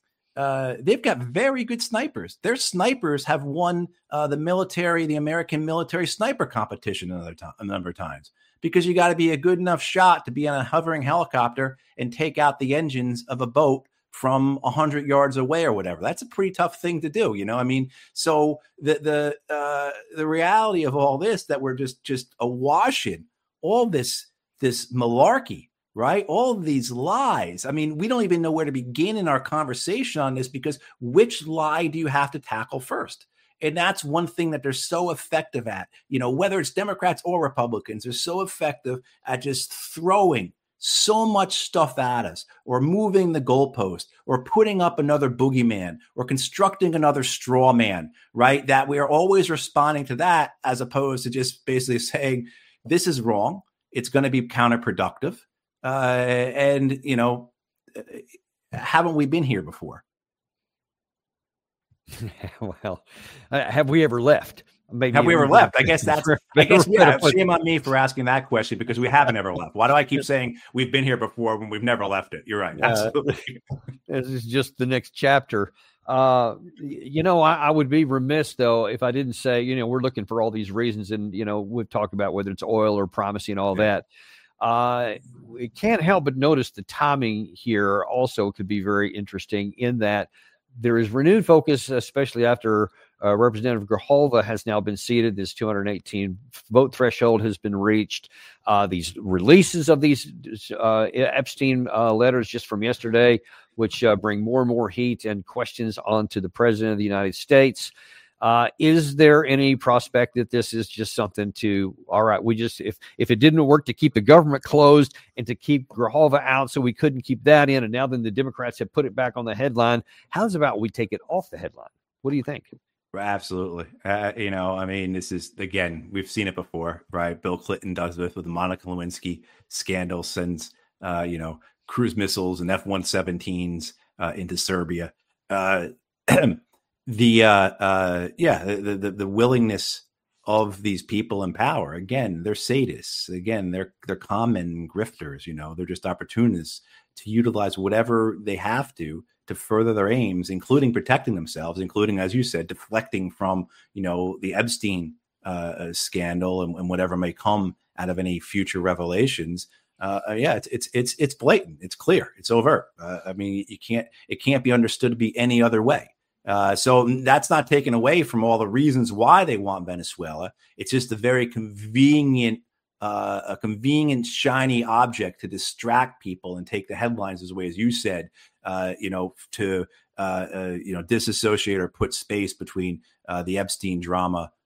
uh, they've got very good snipers. Their snipers have won uh, the military, the American military sniper competition another time, a number of times, because you got to be a good enough shot to be on a hovering helicopter and take out the engines of a boat from a hundred yards away or whatever. That's a pretty tough thing to do. You know, I mean, so the, the, uh, the reality of all this, that we're just, just awash in all this, this malarkey, right? All of these lies. I mean, we don't even know where to begin in our conversation on this, because which lie do you have to tackle first? And that's one thing that they're so effective at, you know, whether it's Democrats or Republicans, they're so effective at just throwing so much stuff at us, or moving the goalpost, or putting up another boogeyman, or constructing another straw man, right? That we are always responding to that, as opposed to just basically saying, this is wrong. It's going to be counterproductive. Uh, and, you know, haven't we been here before? Well, uh, have we ever left? Maybe have we ever left? I guess that's, I guess, yeah, shame on me for asking that question, because we haven't ever left. Why do I keep saying we've been here before when we've never left it? You're right. Absolutely. Uh, this is just the next chapter. Uh, you know, I, I would be remiss, though, if I didn't say, you know, we're looking for all these reasons, and, you know, we've talked about whether it's oil or primacy and all yeah. that. Uh, we can't help but notice the timing here also could be very interesting, in that there is renewed focus, especially after Uh, Representative Grijalva has now been seated. This two hundred eighteen vote threshold has been reached. Uh, these releases of these uh, Epstein uh, letters just from yesterday, which uh, bring more and more heat and questions onto the president of the United States. Uh, is there any prospect that this is just something to, all right, we just, if, if it didn't work to keep the government closed and to keep Grijalva out, so we couldn't keep that in, and now then the Democrats have put it back on the headline, how's about we take it off the headline? What do you think? Absolutely. Uh, you know, I mean, this is, again, we've seen it before, right? Bill Clinton does this with the Monica Lewinsky scandal, sends, uh, you know, cruise missiles and F one seventeens uh, into Serbia. Uh, the, uh, uh, yeah, the, the, the willingness of these people in power, again, they're sadists. Again, they're, they're common grifters, you know, they're just opportunists to utilize whatever they have to to further their aims, including protecting themselves, including, as you said, deflecting from, you know, the Epstein uh, scandal and, and whatever may come out of any future revelations. Uh, yeah, it's it's it's it's blatant, it's clear, it's overt. Uh, I mean, you can't it can't be understood to be any other way. Uh, so that's not taken away from all the reasons why they want Venezuela. It's just a very convenient, uh, a convenient shiny object to distract people and take the headlines as way, as you said. Uh, you know, to, uh, uh, you know, disassociate or put space between uh, the Epstein drama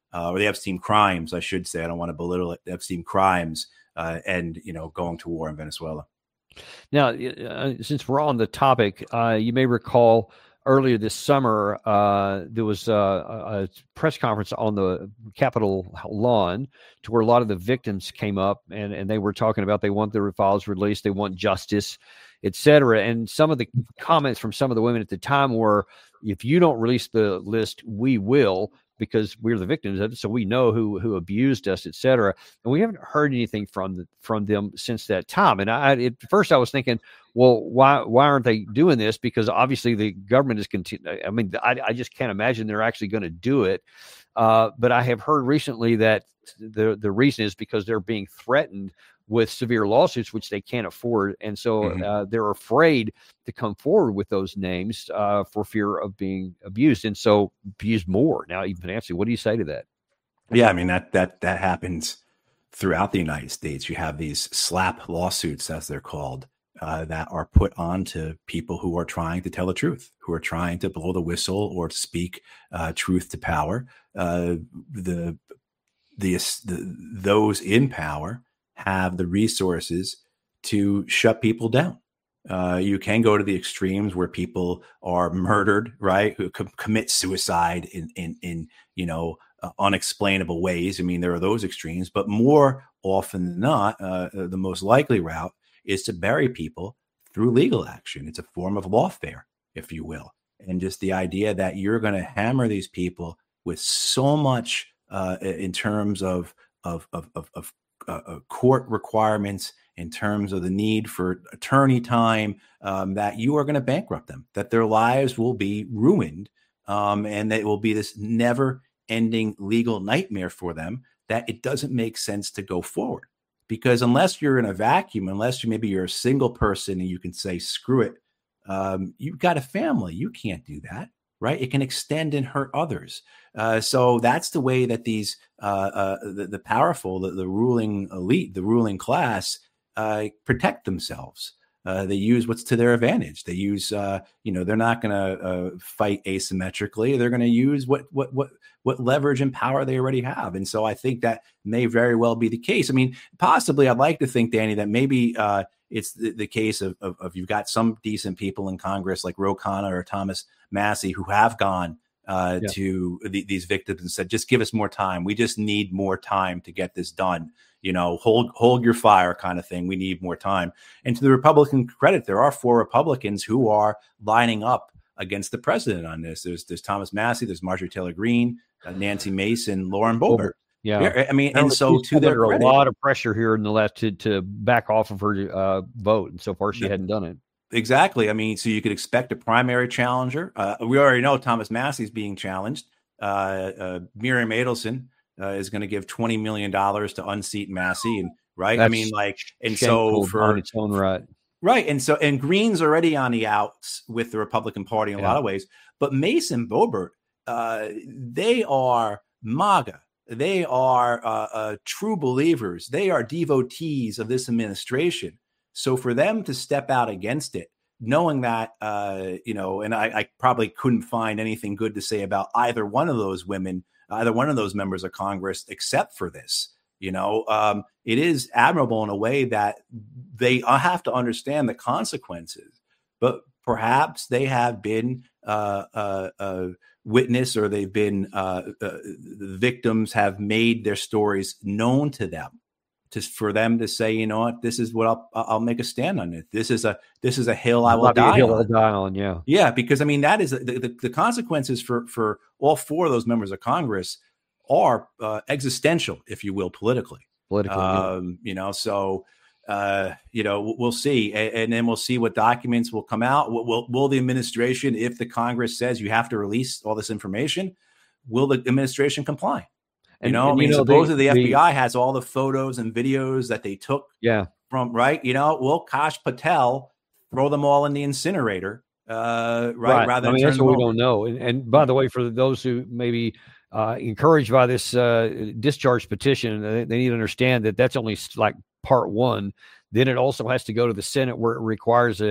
uh, or the Epstein crimes, I should say. I don't want to belittle it. The Epstein crimes uh, and, you know, going to war in Venezuela. Now, uh, since we're on the topic, uh, you may recall earlier this summer, uh, there was a, a press conference on the Capitol lawn to where a lot of the victims came up, and, and they were talking about they want their files released, they want justice, et cetera. And some of the comments from some of the women at the time were, if you don't release the list, we will, because we're the victims of it, so we know who who abused us, et cetera. And we haven't heard anything from the, from them since that time. And I, at first I was thinking, well, why why aren't they doing this? Because obviously the government is continuing. I mean, I, I just can't imagine they're actually going to do it. Uh, but I have heard recently that the the reason is because they're being threatened with severe lawsuits, which they can't afford. And so mm-hmm. uh, they're afraid to come forward with those names uh, for fear of being abused. And so abused more now, even financially. What do you say to that? Yeah, I mean, that that that happens throughout the United States. You have these slap lawsuits, as they're called, uh, that are put on to people who are trying to tell the truth, who are trying to blow the whistle or to speak uh, truth to power. Uh, the, the the those in power have the resources to shut people down. Uh, you can go to the extremes where people are murdered, right? Who co- commit suicide in, in, in you know, uh, unexplainable ways. I mean, there are those extremes, but more often than not, uh, the most likely route is to bury people through legal action. It's a form of lawfare, if you will. And just the idea that you're going to hammer these people with so much uh, in terms of, of, of, of, of Uh, court requirements, in terms of the need for attorney time, um, that you are going to bankrupt them, that their lives will be ruined, um, and that it will be this never-ending legal nightmare for them, that it doesn't make sense to go forward. Because unless you're in a vacuum, unless you maybe you're a single person and you can say, screw it, um, you've got a family, you can't do that. Right? It can extend and hurt others. Uh, so that's the way that these, uh, uh, the, the powerful, the, the ruling elite, the ruling class, uh, protect themselves. Uh, they use what's to their advantage. They use, uh, you know, they're not going to uh, fight asymmetrically. They're going to use what, what, what, what leverage and power they already have. And so I think that may very well be the case. I mean, possibly I'd like to think, Danny, that maybe uh, it's the, the case of, of, of you've got some decent people in Congress like Ro Khanna or Thomas Massie who have gone uh, yeah. to the, these victims and said, just give us more time. We just need more time to get this done. You know, hold hold your fire kind of thing. We need more time. And to the Republican credit, there are four Republicans who are lining up against the president on this. There's there's Thomas Massie, there's Marjorie Taylor Greene, uh, Nancy Mason, Lauren Boebert. Yeah. yeah, I mean, and so to their credit, a lot of pressure here in the last to to back off of her uh, vote, and so far she yeah. hadn't done it. Exactly. I mean, so you could expect a primary challenger. Uh, we already know Thomas Massie is being challenged. Uh, uh, Miriam Adelson uh, is going to give twenty million dollars to unseat Massie, and right. That's I mean, like, and so for on its own right, right, and so and Green's already on the outs with the Republican Party in a yeah. lot of ways, but Mason Boebert, uh, they are MAGA. They are uh, uh, true believers. They are devotees of this administration. So for them to step out against it, knowing that, uh, you know, and I, I probably couldn't find anything good to say about either one of those women, either one of those members of Congress, except for this, you know, um, it is admirable in a way that they have to understand the consequences, but perhaps they have been uh, uh, uh, witness or they've been uh, uh, the victims have made their stories known to them. Just for them to say, you know what, this is what I'll I'll make a stand on it. This is a this is a hill I will die hill on. I'll die on. Yeah, yeah, because I mean that is the, the, the consequences for for all four of those members of Congress are uh, existential, if you will, politically. Politically, um, yeah. you know. So uh, you know, we'll see, and, and then we'll see what documents will come out. Will, will will the administration, if the Congress says you have to release all this information, will the administration comply? You know, and, I mean, you know, supposedly the, the F B I has all the photos and videos that they took yeah. from, right? You know, will Kash Patel throw them all in the incinerator, uh, right? right. Rather I mean, than that's what we don't know. And, and by the way, for those who may be uh, encouraged by this uh, discharge petition, they, they need to understand that that's only like part one. Then it also has to go to the Senate where it requires a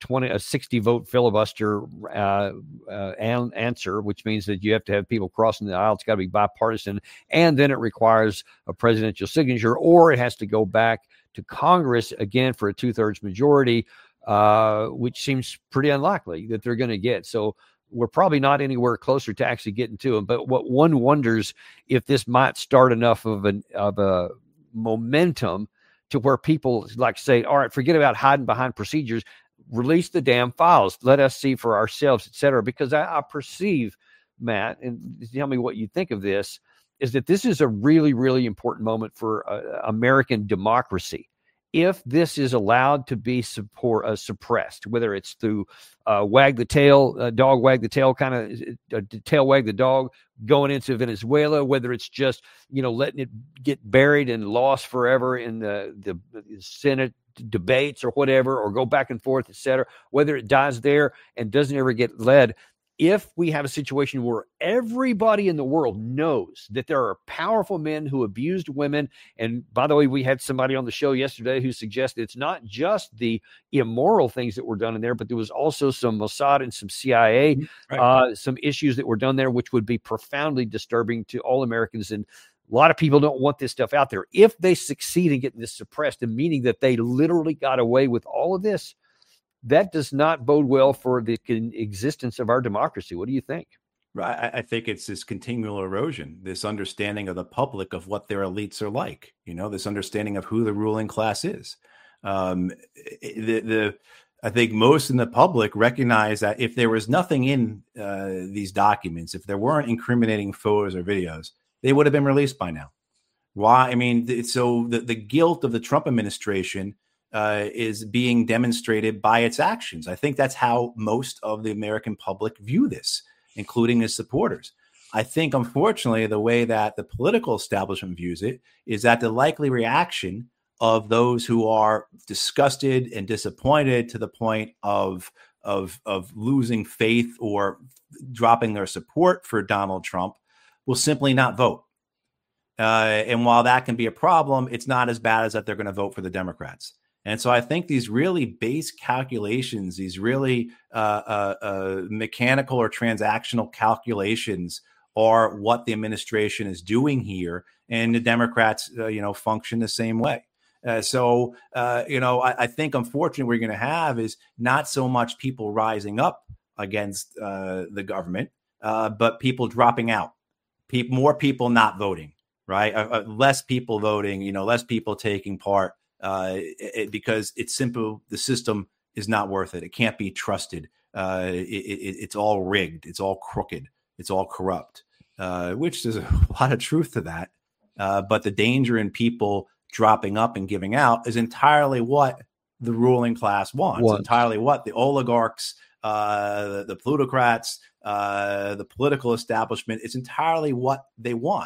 twenty a sixty vote filibuster uh, uh, an answer, which means that you have to have people crossing the aisle. It's got to be bipartisan, and then it requires a presidential signature, or it has to go back to Congress again for a two-thirds majority, uh, which seems pretty unlikely that they're going to get. So we're probably not anywhere closer to actually getting to them. But what one wonders if this might start enough of an of a momentum to where people like say, all right, forget about hiding behind procedures, release the damn files, let us see for ourselves, et cetera. Because I, I perceive, Matt, and tell me what you think of this, is that this is a really, really important moment for uh, American democracy. If this is allowed to be support, uh, suppressed, whether it's through uh, wag the tail, uh, dog wag the tail, kind of uh, tail wag the dog going into Venezuela, whether it's just, you know, letting it get buried and lost forever in the, the, the Senate debates or whatever, or go back and forth, et cetera, whether it dies there and doesn't ever get led. If we have a situation where everybody in the world knows that there are powerful men who abused women, and by the way, we had somebody on the show yesterday who suggested it's not just the immoral things that were done in there, but there was also some Mossad and some C I A, right. uh, some issues that were done there, which would be profoundly disturbing to all Americans. And a lot of people don't want this stuff out there. If they succeed in getting this suppressed, and meaning that they literally got away with all of this, that does not bode well for the existence of our democracy. What do you think? Right. I think it's this continual erosion, this understanding of the public of what their elites are like, you know, this understanding of who the ruling class is. Um, the, the I think most in the public recognize that if there was nothing in uh, these documents, if there weren't incriminating photos or videos, they would have been released by now. Why? I mean, so the, the guilt of the Trump administration Uh, is being demonstrated by its actions. I think that's how most of the American public view this, including its supporters. I think, unfortunately, the way that the political establishment views it is that the likely reaction of those who are disgusted and disappointed to the point of, of, of losing faith or dropping their support for Donald Trump will simply not vote. Uh, and while that can be a problem, it's not as bad as that they're going to vote for the Democrats. And so I think these really base calculations, these really uh, uh, uh, mechanical or transactional calculations are what the administration is doing here. And the Democrats, uh, you know, function the same way. Uh, so, uh, you know, I, I think unfortunately what we're going to have is not so much people rising up against uh, the government, uh, but people dropping out, Pe- more people not voting, right? Uh, uh, less people voting, you know, less people taking part. Uh, it, because it's simple. The system is not worth it. It can't be trusted. Uh, it, it, it's all rigged. It's all crooked. It's all corrupt, uh, which there's a lot of truth to that. Uh, but the danger in people dropping up and giving out is entirely what the ruling class wants, what? entirely what the oligarchs, uh, the, the plutocrats, uh, the political establishment, it's entirely what they want.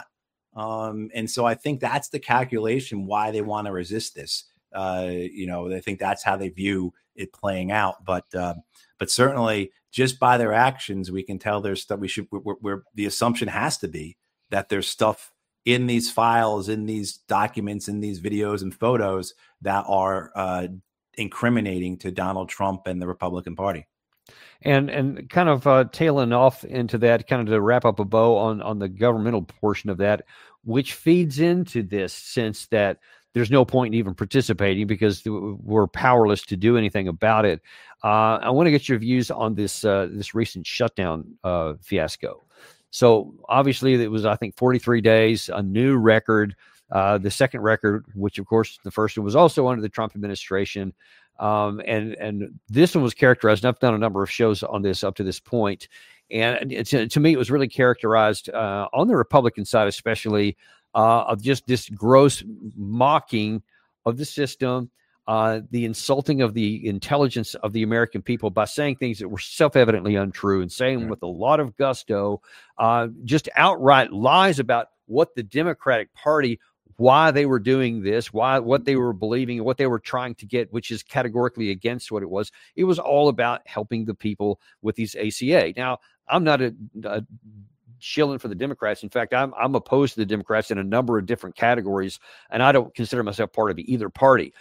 Um, and so I think that's the calculation why they want to resist this. Uh, you know, I think that's how they view it playing out. But uh, but certainly just by their actions, we can tell there's stuff we should we're, we're, the assumption has to be that there's stuff in these files, in these documents, in these videos and photos that are uh, incriminating to Donald Trump and the Republican Party. And and kind of uh, tailing off into that, kind of to wrap up a bow on, on the governmental portion of that, which feeds into this sense that there's no point in even participating because we're powerless to do anything about it. Uh, I want to get your views on this uh, this recent shutdown uh, fiasco. So obviously it was, I think, forty-three days, a new record. Uh, the second record, which of course the first one was also under the Trump administration. Um, and, and this one was characterized, and I've done a number of shows on this up to this point. And it's, to me, it was really characterized uh, on the Republican side, especially uh, of just this gross mocking of the system, uh, the insulting of the intelligence of the American people by saying things that were self-evidently untrue and saying yeah. with a lot of gusto, uh, just outright lies about what the Democratic Party, why they were doing this, why what they were believing, what they were trying to get, which is categorically against what it was. It was all about helping the people with these A C A. Now, I'm not a, a shilling for the Democrats. In fact, I'm I'm opposed to the Democrats in a number of different categories, and I don't consider myself part of either party.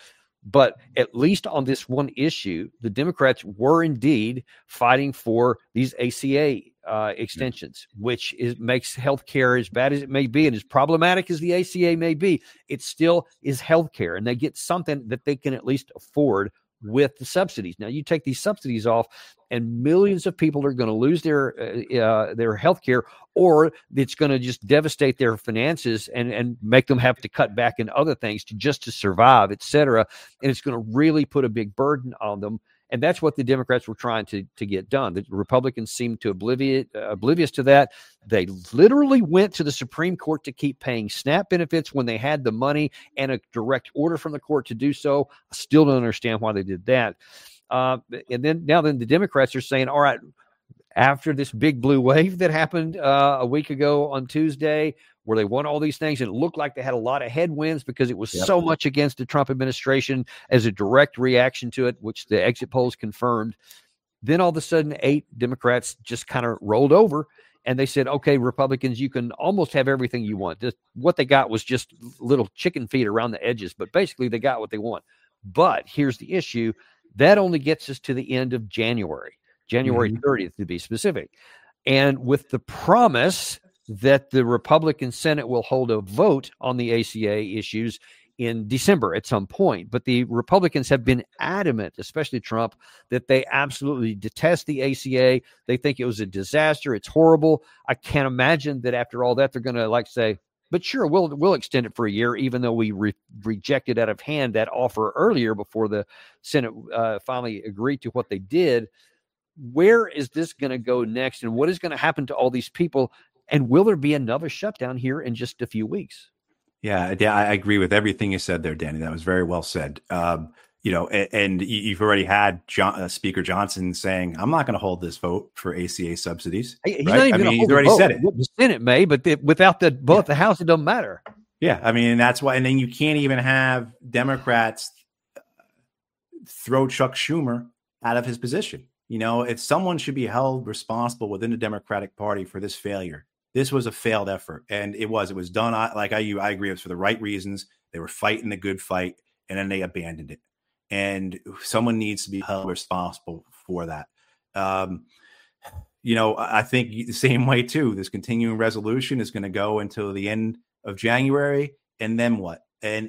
But at least on this one issue, the Democrats were indeed fighting for these A C A uh, extensions, which is, makes healthcare, as bad as it may be and as problematic as the A C A may be, it still is healthcare, and they get something that they can at least afford with the subsidies. Now, you take these subsidies off, and millions of people are going to lose their uh, uh, their health care, or it's going to just devastate their finances and, and make them have to cut back in other things to just to survive, et cetera. And it's going to really put a big burden on them. And that's what the Democrats were trying to, to get done. The Republicans seemed to obliviate, uh, oblivious to that. They literally went to the Supreme Court to keep paying SNAP benefits when they had the money and a direct order from the court to do so. I still don't understand why they did that. Uh, and then now then the Democrats are saying, all right, after this big blue wave that happened uh, a week ago on Tuesday, where they won all these things, and it looked like they had a lot of headwinds because it was yep. so much against the Trump administration as a direct reaction to it, which the exit polls confirmed. Then all of a sudden, eight Democrats just kind of rolled over, and they said, okay, Republicans, you can almost have everything you want. Just, what they got was just little chicken feet around the edges, but basically they got what they want. But here's the issue. That only gets us to the end of January, January mm-hmm. thirtieth to be specific. And with the promise that the Republican Senate will hold a vote on the A C A issues in December at some point. But the Republicans have been adamant, especially Trump, that they absolutely detest the A C A. They think it was a disaster. It's horrible. I can't imagine that after all that, they're going to like say, but sure, we'll we'll extend it for a year, even though we re- rejected out of hand that offer earlier before the Senate uh, finally agreed to what they did. Where is this going to go next? And what is going to happen to all these people? And will there be another shutdown here in just a few weeks? Yeah, I agree with everything you said there, Danny. That was very well said. Um, you know, and, and you've already had John, uh, Speaker Johnson saying, I'm not going to hold this vote for A C A subsidies. He's right? not even I mean, he's hold already vote. said it. The Senate may, but the, without the both yeah. the House, it doesn't matter. Yeah, I mean, that's why. And then you can't even have Democrats throw Chuck Schumer out of his position. You know, if someone should be held responsible within the Democratic Party for this failure, this was a failed effort. And it was. It was done, like I, I agree, it was for the right reasons. They were fighting the good fight, and then they abandoned it. And someone needs to be held responsible for that. Um, you know, I think the same way, too. This continuing resolution is going to go until the end of January. And then what? And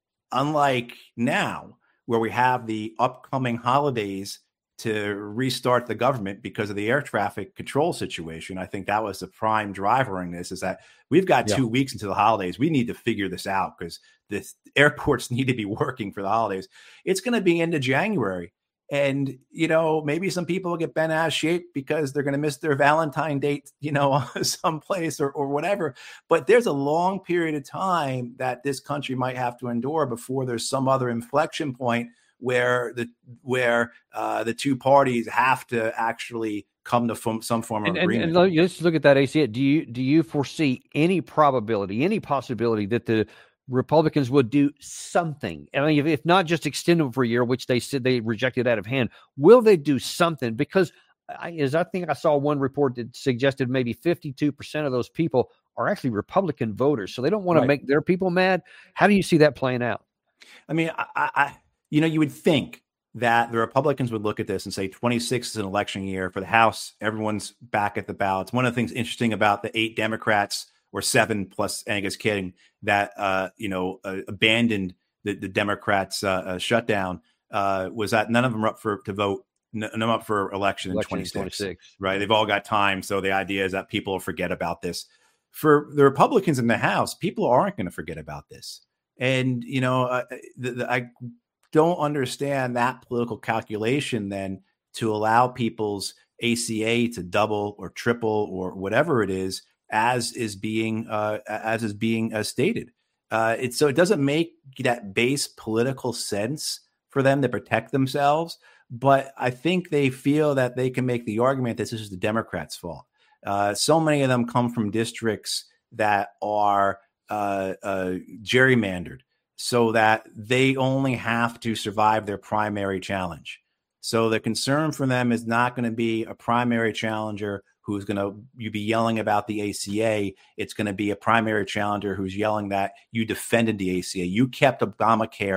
unlike now, where we have the upcoming holidays to restart the government because of the air traffic control situation, I think that was the prime driver in this, is that we've got yeah. two weeks into the holidays. We need to figure this out because the airports need to be working for the holidays. It's going to be into January. And, you know, maybe some people will get bent out of shape because they're going to miss their Valentine date, you know, someplace or, or whatever. But there's a long period of time that this country might have to endure before there's some other inflection point where the where uh, the two parties have to actually come to f- some form of and, agreement. And, and let's look at that A C A. Do you do you foresee any probability, any possibility that the Republicans would do something? I mean, if, if not just extend them for a year, which they said they rejected out of hand, will they do something? Because I, as I think I saw one report that suggested maybe fifty-two percent of those people are actually Republican voters, so they don't want right. to make their people mad. How do you see that playing out? I mean, I. I You know, you would think that the Republicans would look at this and say twenty-six is an election year for the House. Everyone's back at the ballots. One of the things interesting about the eight Democrats, or seven plus Angus King, that, uh, you know, uh, abandoned the, the Democrats' uh, uh, shutdown uh, was that none of them are up for to vote, none of them up for election, election in twenty-six. Right. They've all got time. So the idea is that people will forget about this. For the Republicans in the House, people aren't going to forget about this. And, you know, uh, the, the, I don't understand that political calculation then to allow people's A C A to double or triple or whatever it is, as is being uh, as is being uh, stated. Uh, it's so it doesn't make that base political sense for them to protect themselves. But I think they feel that they can make the argument that this is the Democrats' fault. Uh, so many of them come from districts that are uh, uh, gerrymandered, so that they only have to survive their primary challenge. So the concern for them is not going to be a primary challenger who's going to you be yelling about the A C A. It's going to be a primary challenger who's yelling that you defended the A C A. You kept Obamacare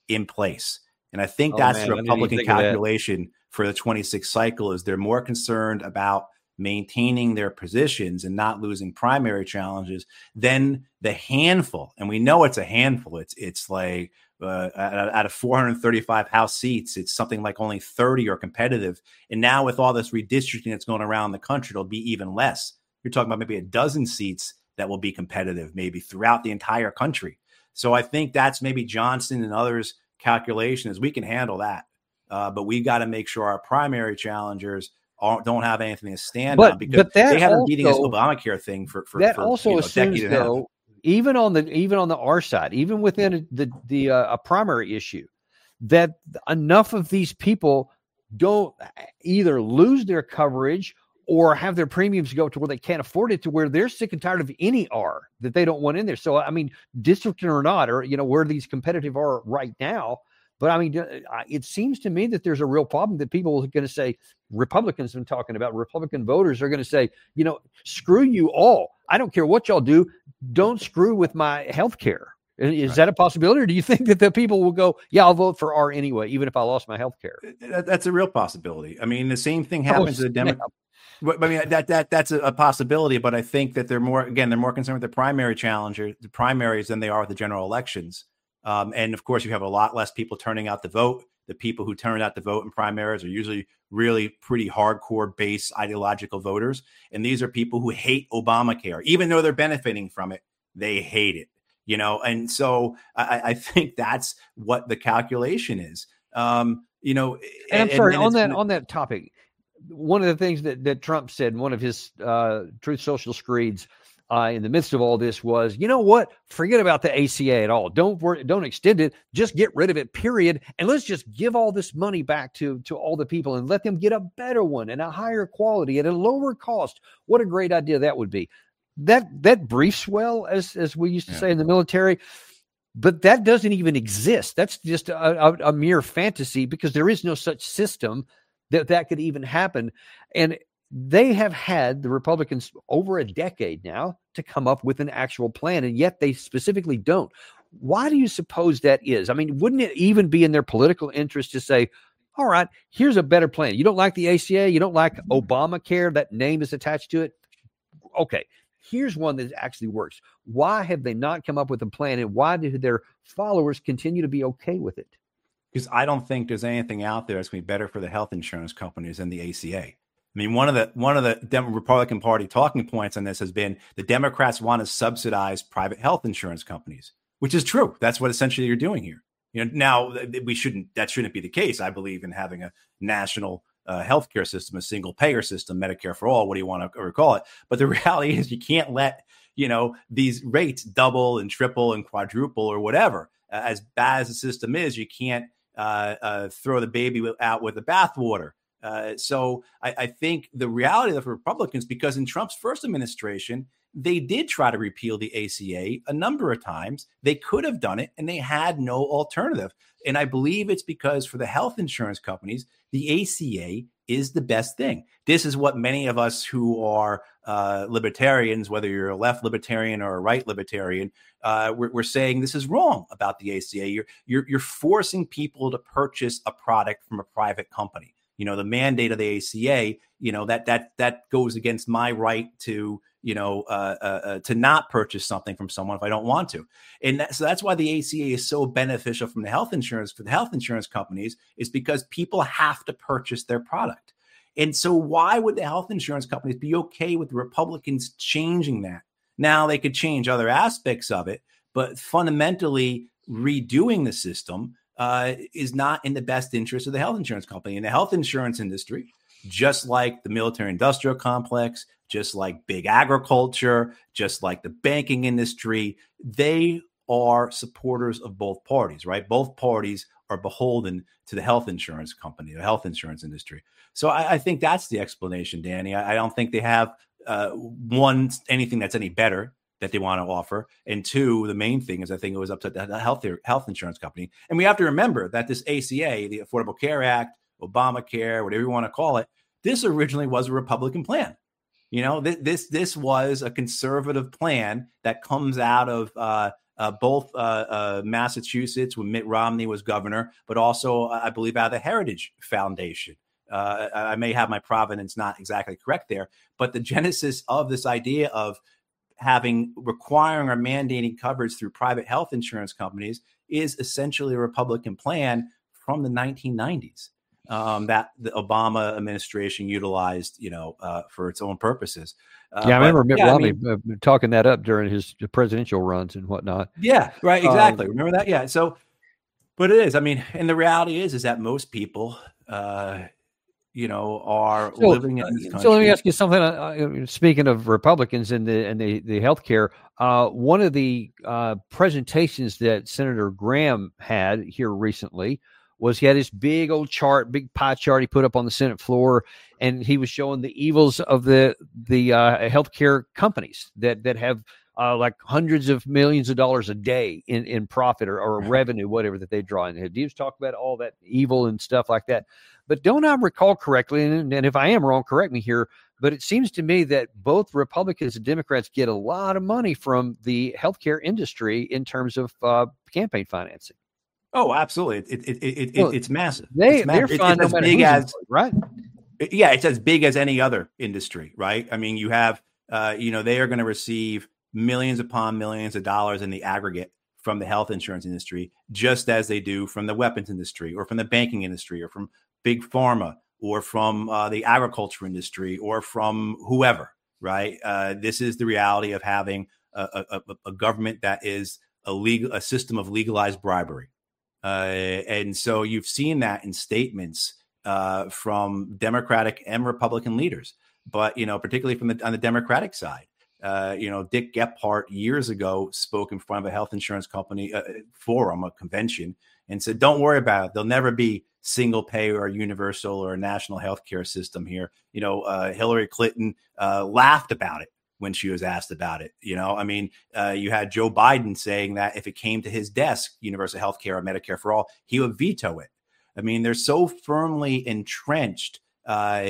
in place. And I think Oh, that's man, the I didn't even Republican think of that. calculation for the twenty-six cycle is they're more concerned about maintaining their positions and not losing primary challenges than the handful. And we know it's a handful. It's it's like uh, out of four hundred thirty-five House seats, it's something like only thirty are competitive. And now with all this redistricting that's going around the country, it'll be even less. You're talking about maybe a dozen seats that will be competitive, maybe throughout the entire country. So I think that's maybe Johnson and others' calculation is we can handle that. Uh, but we've got to make sure our primary challengers aren't, don't have anything to stand But- on because but that they haven't been beating this also- Obamacare thing for, for, that for also you know, a assumes decade and a half. though, even on the even on the R side, even within the the uh, a primary issue, that enough of these people don't either lose their coverage or have their premiums go to where they can't afford it, to where they're sick and tired of any R that they don't want in there. So I mean, districting or not, or you know where these competitive are right now. But I mean, it seems to me that there's a real problem that people are going to say, Republicans I'm talking about, Republican voters are going to say, you know, screw you all. I don't care what y'all do. Don't screw with my health care. Is Right. that a possibility? Or do you think that the people will go, yeah, I'll vote for R anyway, even if I lost my health care? That, that's a real possibility. I mean, the same thing Oh, happens to the Democrats. snap. But I mean that that that's a, a possibility, but I think that they're more again they're more concerned with the primary challenger, the primaries, than they are with the general elections. Um, and of course, you have a lot less people turning out to vote. The people who turn out to vote in primaries are usually really pretty hardcore base ideological voters, and these are people who hate Obamacare, even though they're benefiting from it. They hate it, you know. And so I, I think that's what the calculation is. Um, you know, And I'm sorry, and on that it's- on that topic, one of the things that, that Trump said in one of his uh, Truth Social screeds uh, in the midst of all this was, you know what? Forget about the A C A at all. Don't worry, don't extend it. Just get rid of it, period. And let's just give all this money back to, to all the people and let them get a better one and a higher quality at a lower cost. What a great idea that would be. That that briefs well, as, as we used to Yeah. say in the military. But that doesn't even exist. That's just a, a, a mere fantasy because there is no such system that that could even happen. And they have had the Republicans over a decade now to come up with an actual plan, and yet they specifically don't. Why do you suppose that is? I mean, wouldn't it even be in their political interest to say, all right, here's a better plan. You don't like the A C A, you don't like Obamacare, that name is attached to it. Okay, here's one that actually works. Why have they not come up with a plan, and why do their followers continue to be okay with it? Because I don't think there's anything out there that's going to be better for the health insurance companies than the A C A. I mean, one of the one of the Dem- Republican Party talking points on this has been the Democrats want to subsidize private health insurance companies, which is true. That's what essentially you're doing here. You know, now we shouldn't that shouldn't be the case. I believe in having a national uh, healthcare system, a single payer system, Medicare for all. What do you want to call it? But the reality is, you can't let you know these rates double and triple and quadruple or whatever. Uh, as bad as the system is, you can't. Uh, uh, throw the baby out with the bathwater. Uh, so I, I think the reality of the Republicans, because in Trump's first administration, they did try to repeal the A C A a number of times. They could have done it, and they had no alternative. And I believe it's because for the health insurance companies, the A C A is the best thing. This is what many of us who are uh, libertarians, whether you're a left libertarian or a right libertarian, uh, we're, we're saying this is wrong about the A C A. You're, you're, you're forcing people to purchase a product from a private company. You know, the mandate of the A C A, you know, that that that goes against my right to, you know, uh, uh, uh, to not purchase something from someone if I don't want to. And that, so that's why the A C A is so beneficial from the health insurance for the health insurance companies, is because people have to purchase their product. And so why would the health insurance companies be okay with the Republicans changing that? Now, they could change other aspects of it, but fundamentally redoing the system uh, is not in the best interest of the health insurance company. And the health insurance industry, just like the military industrial complex, just like big agriculture, just like the banking industry, they are supporters of both parties, right? Both parties are beholden to the health insurance company, the health insurance industry. So I, I think that's the explanation, Danny. I, I don't think they have uh, one, anything that's any better that they want to offer. And two, the main thing is I think it was up to the health, health insurance company. And we have to remember that this A C A, the Affordable Care Act, Obamacare, whatever you want to call it, this originally was a Republican plan. You know, th- this this was a conservative plan that comes out of uh, uh, both uh, uh, Massachusetts when Mitt Romney was governor, but also, uh, I believe, out of the Heritage Foundation. Uh, I may have my provenance not exactly correct there, but the genesis of this idea of having requiring or mandating coverage through private health insurance companies is essentially a Republican plan from the nineteen nineties um, that the Obama administration utilized, you know, uh, for its own purposes. Uh, yeah, I but, remember Mitt yeah, Romney I mean, uh, talking that up during his presidential runs and whatnot. Yeah, right. Exactly. Um, Remember that? Yeah. So, but it is. I mean, and the reality is, is that most people, uh, you know, are so, living in this country. So let me ask you something. Uh, speaking of Republicans and the and the the healthcare, uh, one of the uh, presentations that Senator Graham had here recently was he had this big old chart, big pie chart he put up on the Senate floor, and he was showing the evils of the the uh, healthcare companies that that have uh, like hundreds of millions of dollars a day in, in profit or, or revenue, whatever that they draw in. He was talking about all that evil and stuff like that. But don't I recall correctly, and, and if I am wrong, correct me here, but it seems to me that both Republicans and Democrats get a lot of money from the healthcare industry in terms of uh, campaign financing. Oh, absolutely. It, it, it, it, well, it's massive. They, it's they're massive. fine it's no as matter big who's as, involved, right? Yeah, it's as big as any other industry, right? I mean, you have, uh, you know, they are going to receive millions upon millions of dollars in the aggregate from the health insurance industry, just as they do from the weapons industry or from the banking industry or from big pharma or from uh, the agriculture industry or from whoever, right? Uh, this is the reality of having a, a, a government that is a legal, a system of legalized bribery. Uh, and so you've seen that in statements uh, from Democratic and Republican leaders, but, you know, particularly from the, on the Democratic side. Uh, you know, Dick Gephardt years ago spoke in front of a health insurance company uh, forum, a convention, and said, don't worry about it. There'll never be single payer or universal or a national healthcare system here. You know, uh, Hillary Clinton uh, laughed about it when she was asked about it. You know, I mean, uh, you had Joe Biden saying that if it came to his desk, universal healthcare or Medicare for all, he would veto it. I mean, they're so firmly entrenched uh,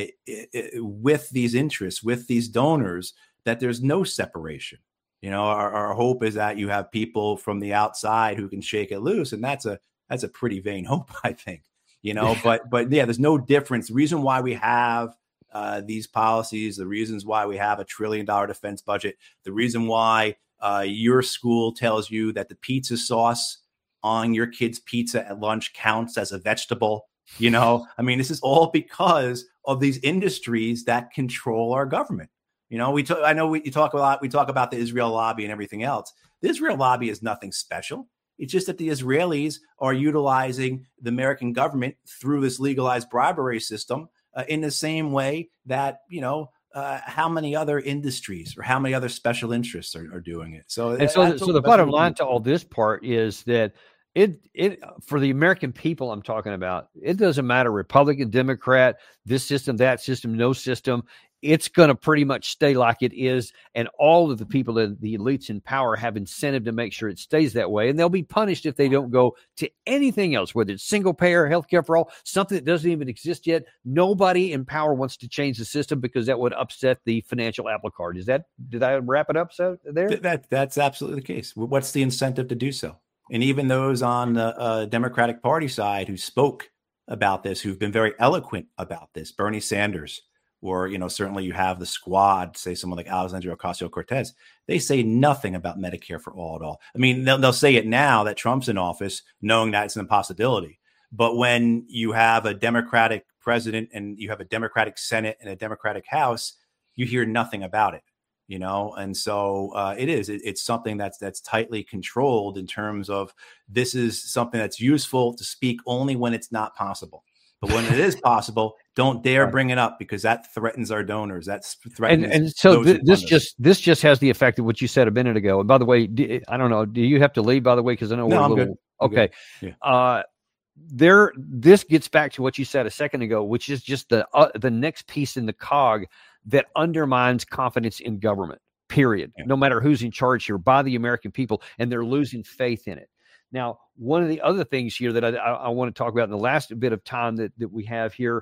with these interests, with these donors, that there's no separation. You know, our, our hope is that you have people from the outside who can shake it loose, and that's a that's a pretty vain hope, I think. You know, but but yeah, there's no difference. The reason why we have uh, these policies, the reasons why we have a trillion dollar defense budget, the reason why uh, your school tells you that the pizza sauce on your kid's pizza at lunch counts as a vegetable. You know, I mean, this is all because of these industries that control our government. You know, we talk, I know we you talk a lot. We talk about the Israel lobby and everything else. The Israel lobby is nothing special. It's just that the Israelis are utilizing the American government through this legalized bribery system uh, in the same way that, you know, uh, how many other industries or how many other special interests are, are doing it. So, and so, so the bottom line to all this part is that it, it, for the American people I'm talking about, it doesn't matter, Republican, Democrat, this system, that system, no system. It's going to pretty much stay like it is. And all of the people, that the elites in power, have incentive to make sure it stays that way. And they'll be punished if they don't go to anything else, whether it's single payer, healthcare for all, something that doesn't even exist yet. Nobody in power wants to change the system because that would upset the financial apple cart. Is that, did I wrap it up so there? That, that That's absolutely the case. What's the incentive to do so? And even those on the uh, Democratic Party side who spoke about this, who've been very eloquent about this, Bernie Sanders, or, you know, certainly you have the squad, say someone like Alexandria Ocasio-Cortez, they say nothing about Medicare for all at all. I mean, they'll, they'll say it now that Trump's in office, knowing that it's an impossibility. But when you have a Democratic president and you have a Democratic Senate and a Democratic House, you hear nothing about it, you know? And so uh, it is, it, it's something that's, that's tightly controlled in terms of this is something that's useful to speak only when it's not possible. But when it is possible, don't dare bring it up because that threatens our donors. That's threatens. And, and so th- this just this just has the effect of what you said a minute ago. And by the way, do, I don't know. Do you have to leave? By the way, because I know no, we're I'm a little good. I'm okay. good. Yeah. Uh, there, this gets back to what you said a second ago, which is just the uh, the next piece in the cog that undermines confidence in government. Period. Yeah. No matter who's in charge here, by the American people, and they're losing faith in it. Now, one of the other things here that I, I, I want to talk about in the last bit of time that, that we have here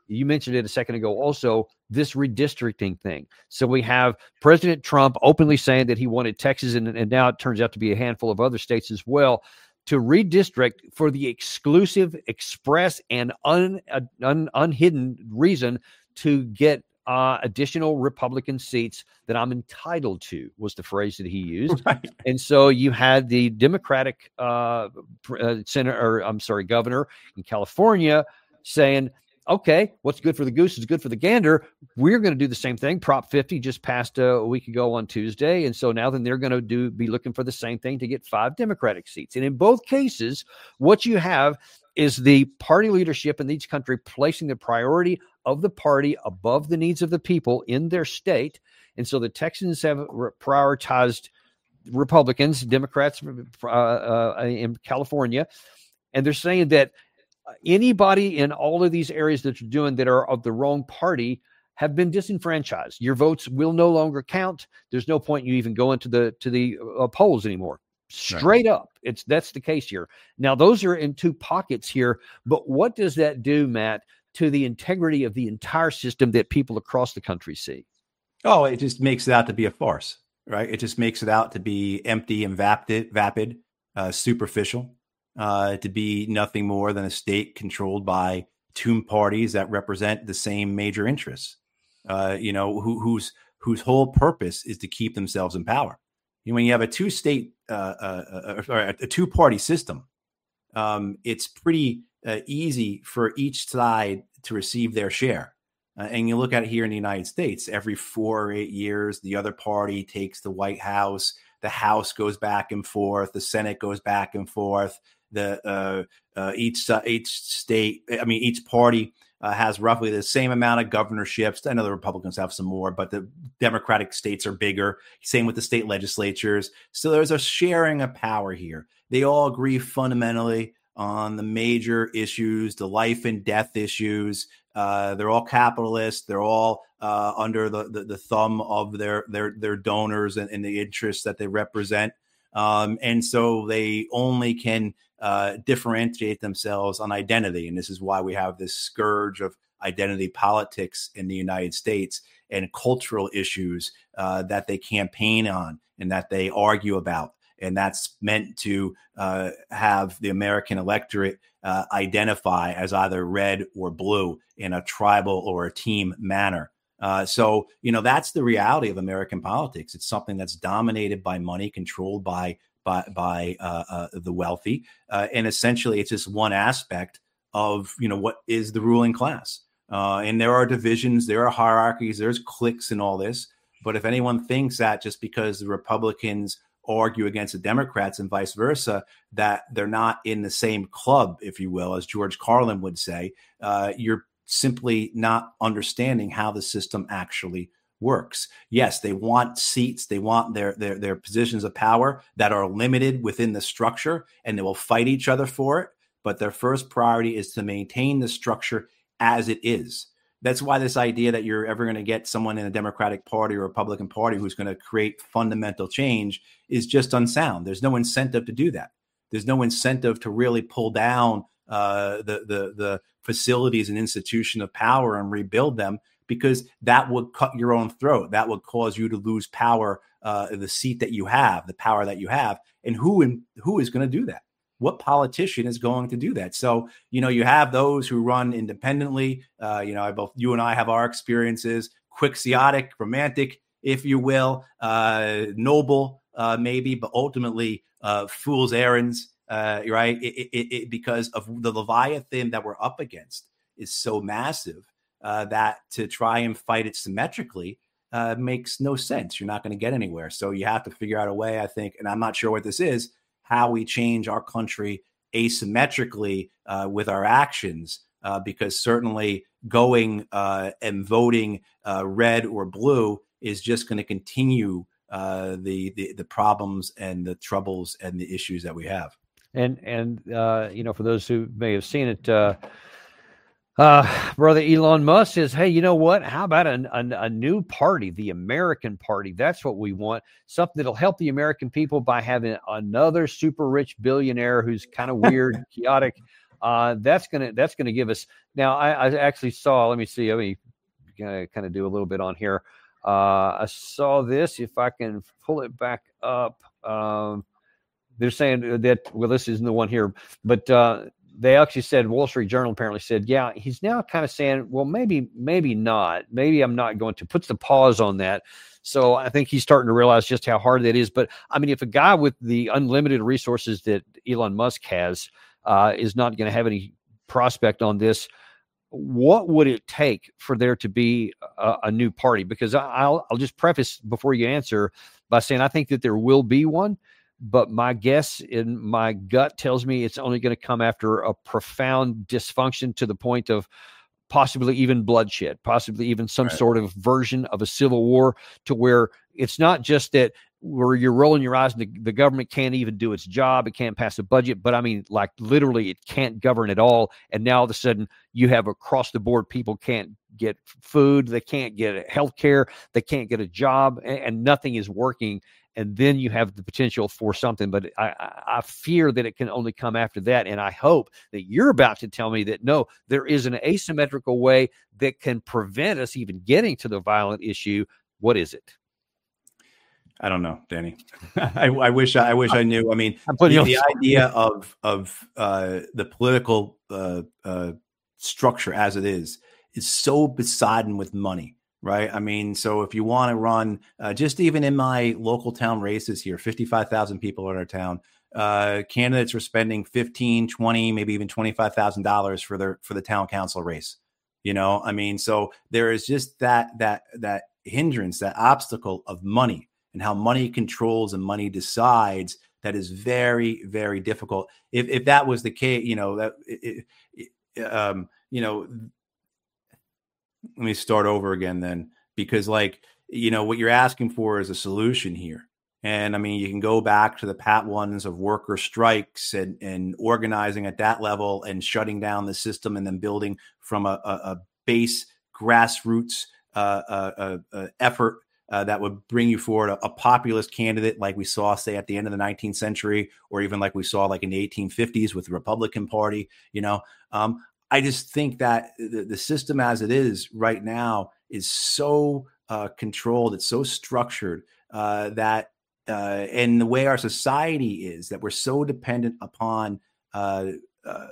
you mentioned it a second ago, also this redistricting thing. So we have President Trump openly saying that he wanted Texas, and, and now it turns out to be a handful of other states as well, to redistrict for the exclusive, express, and un, un, unhidden reason to get uh, additional Republican seats that I'm entitled to, was the phrase that he used. Right. And so you had the Democratic uh, uh, senator, or I'm sorry, governor in California saying, okay, what's good for the goose is good for the gander. We're going to do the same thing. Prop fifty just passed a week ago on Tuesday. And so now then they're going to do be looking for the same thing to get five Democratic seats. And in both cases, what you have is the party leadership in each country placing the priority of the party above the needs of the people in their state. And so the Texans have re- prioritized Republicans, Democrats uh, uh, in California. And they're saying that anybody in all of these areas that you're doing that are of the wrong party have been disenfranchised. Your votes will no longer count. There's no point in you even going to the to the uh, polls anymore. Straight right. up, it's that's the case here. Now, those are in two pockets here, but what does that do, Matt, to the integrity of the entire system that people across the country see? Oh, it just makes it out to be a farce, right? It just makes it out to be empty and vapid, vapid, uh, superficial. Uh, to be nothing more than a state controlled by two parties that represent the same major interests, uh, you know, who, whose whose whole purpose is to keep themselves in power. You know, when you have a two-state uh, uh, or a two-party system, um, it's pretty uh, easy for each side to receive their share. Uh, and you look at it here in the United States, every four or eight years, the other party takes the White House, the House goes back and forth, the Senate goes back and forth. The uh, uh, each uh, each state, I mean, each party uh, has roughly the same amount of governorships. I know the Republicans have some more, but the Democratic states are bigger. Same with the state legislatures. So there's a sharing of power here. They all agree fundamentally on the major issues, the life and death issues. Uh, they're all capitalists. They're all uh, under the, the the thumb of their their their donors and, and the interests that they represent. Um, and so they only can uh, differentiate themselves on identity. And this is why we have this scourge of identity politics in the United States and cultural issues uh, that they campaign on and that they argue about. And that's meant to uh, have the American electorate uh, identify as either red or blue in a tribal or a team manner. Uh, so, you know, that's the reality of American politics. It's something that's dominated by money, controlled by by by uh, uh, the wealthy. Uh, and essentially, it's just one aspect of, you know, what is the ruling class. Uh, and there are divisions, there are hierarchies, there's cliques in all this. But if anyone thinks that just because the Republicans argue against the Democrats and vice versa, that they're not in the same club, if you will, as George Carlin would say, uh, you're simply not understanding how the system actually works. Yes, they want seats. They want their, their, their positions of power that are limited within the structure, and they will fight each other for it. But their first priority is to maintain the structure as it is. That's why this idea that you're ever going to get someone in a Democratic Party or Republican Party who's going to create fundamental change is just unsound. There's no incentive to do that. There's no incentive to really pull down uh, the, the, the facilities and institution of power and rebuild them, because that would cut your own throat. That would cause you to lose power, uh, the seat that you have, the power that you have. And who in, who is going to do that? What politician is going to do that? So, you know, you have those who run independently. Uh, you know, I both you and I have our experiences, quixotic, romantic, if you will, uh, noble, uh, maybe, but ultimately uh, fool's errands, uh, right? It, it, it, because of the Leviathan that we're up against is so massive uh, that to try and fight it symmetrically uh, makes no sense. You're not going to get anywhere. So you have to figure out a way, I think, and I'm not sure what this is, how we change our country asymmetrically uh, with our actions, uh, because certainly going uh, and voting uh, red or blue is just going to continue uh, the, the the problems and the troubles and the issues that we have. And and uh, you know, for those who may have seen it, uh, uh, brother Elon Musk says, "Hey, you know what? How about a, a, a new party, the American Party? That's what we want. Something that'll help the American people by having another super rich billionaire who's kind of weird, chaotic, Uh, that's gonna that's gonna give us. Now, I, I actually saw. Let me see. Let me kind of do a little bit on here. Uh, I saw this. If I can pull it back up, um, they're saying that. Well, this isn't the one here, but uh, they actually said. Wall Street Journal apparently said, yeah, he's now kind of saying, well, maybe, maybe not. Maybe I'm not going to. Puts the pause on that. So I think he's starting to realize just how hard that is. But I mean, if a guy with the unlimited resources that Elon Musk has uh, is not going to have any prospect on this, what would it take for there to be a, a new party? Because I'll, I'll just preface before you answer by saying I think that there will be one, but my guess in my gut tells me it's only going to come after a profound dysfunction to the point of possibly even bloodshed, possibly even some right. sort of version of a civil war, to where it's not just that where you're rolling your eyes and the, the government can't even do its job. It can't pass a budget, but I mean, like literally it can't govern at all. And now all of a sudden you have across the board, people can't get food. They can't get health care. They can't get a job, and, and nothing is working. And then you have the potential for something, but I, I fear that it can only come after that. And I hope that you're about to tell me that, no, there is an asymmetrical way that can prevent us even getting to the violent issue. What is it? I don't know, Danny. I, I wish I, I wish I knew. I mean, the, the idea of of uh, the political uh, uh, structure as it is is so besodden with money, right? I mean, so if you want to run, uh, just even in my local town races here, fifty-five thousand people in our town, uh, candidates are spending fifteen, twenty, maybe even twenty-five thousand dollars for their for the town council race. You know, I mean, so there is just that that that hindrance, that obstacle of money. And how money controls and money decides, that is very, very difficult. If if that was the case, you know, that, it, it, um, you know, let me start over again then, because like, you know, what you're asking for is a solution here. And I mean, you can go back to the pat ones of worker strikes and, and organizing at that level and shutting down the system and then building from a, a, a base grassroots uh, uh, uh, uh, effort Uh, that would bring you forward a, a populist candidate like we saw, say, at the end of the nineteenth century, or even like we saw like in the eighteen fifties with the Republican Party. You know, um, I just think that the, the system as it is right now is so uh, controlled, it's so structured uh, that uh, and the way our society is, that we're so dependent upon uh, uh,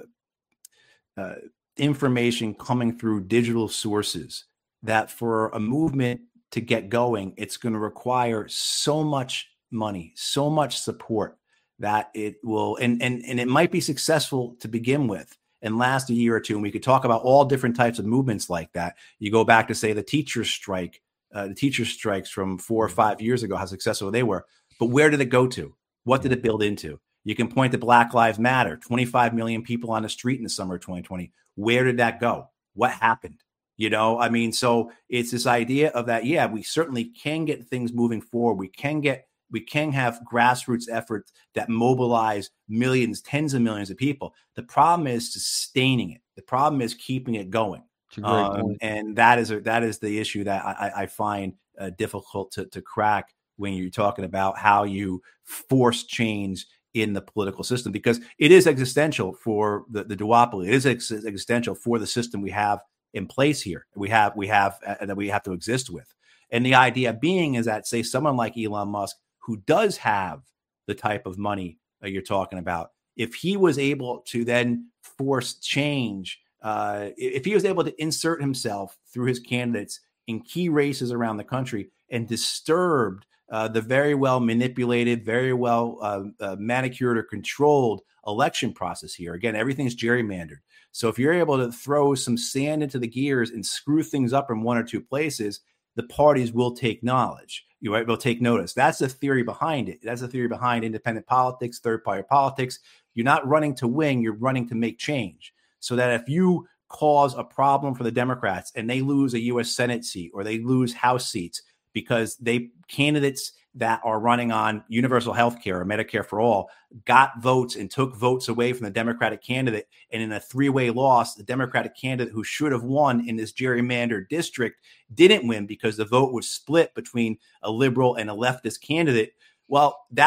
uh, information coming through digital sources, that for a movement to get going, it's going to require so much money, so much support, that it will, and and and it might be successful to begin with and last a year or two. And we could talk about all different types of movements like that. You go back to, say, the teachers' strike, uh, the teachers' strikes from four or five years ago, how successful they were. But where did it go to? What did it build into? You can point to Black Lives Matter, twenty-five million people on the street in the summer of twenty twenty. Where did that go? What happened? You know, I mean, so it's this idea of that, yeah, we certainly can get things moving forward. We can get, we can have grassroots efforts that mobilize millions, tens of millions of people. The problem is sustaining it. The problem is keeping it going. Um, and that is, a, that is the issue that I, I find uh, difficult to, to crack when you're talking about how you force change in the political system, because it is existential for the, the duopoly. It is ex- existential for the system we have in place here. We have, we have, uh, that we have to exist with. And the idea being is that, say, someone like Elon Musk, who does have the type of money that you're talking about, if he was able to then force change, uh, if he was able to insert himself through his candidates in key races around the country and disturbed uh, the very well manipulated, very well uh, uh, manicured or controlled election process here. Again, everything's gerrymandered. So if you're able to throw some sand into the gears and screw things up in one or two places, the parties will take knowledge. You right, will take notice. That's the theory behind it. That's the theory behind independent politics, third-party politics. You're not running to win, you're running to make change. So that if you cause a problem for the Democrats and they lose a U S Senate seat or they lose House seats because they candidates that are running on universal health care or Medicare for all got votes and took votes away from the Democratic candidate. And in a three-way loss, the Democratic candidate who should have won in this gerrymandered district didn't win because the vote was split between a liberal and a leftist candidate. Well, that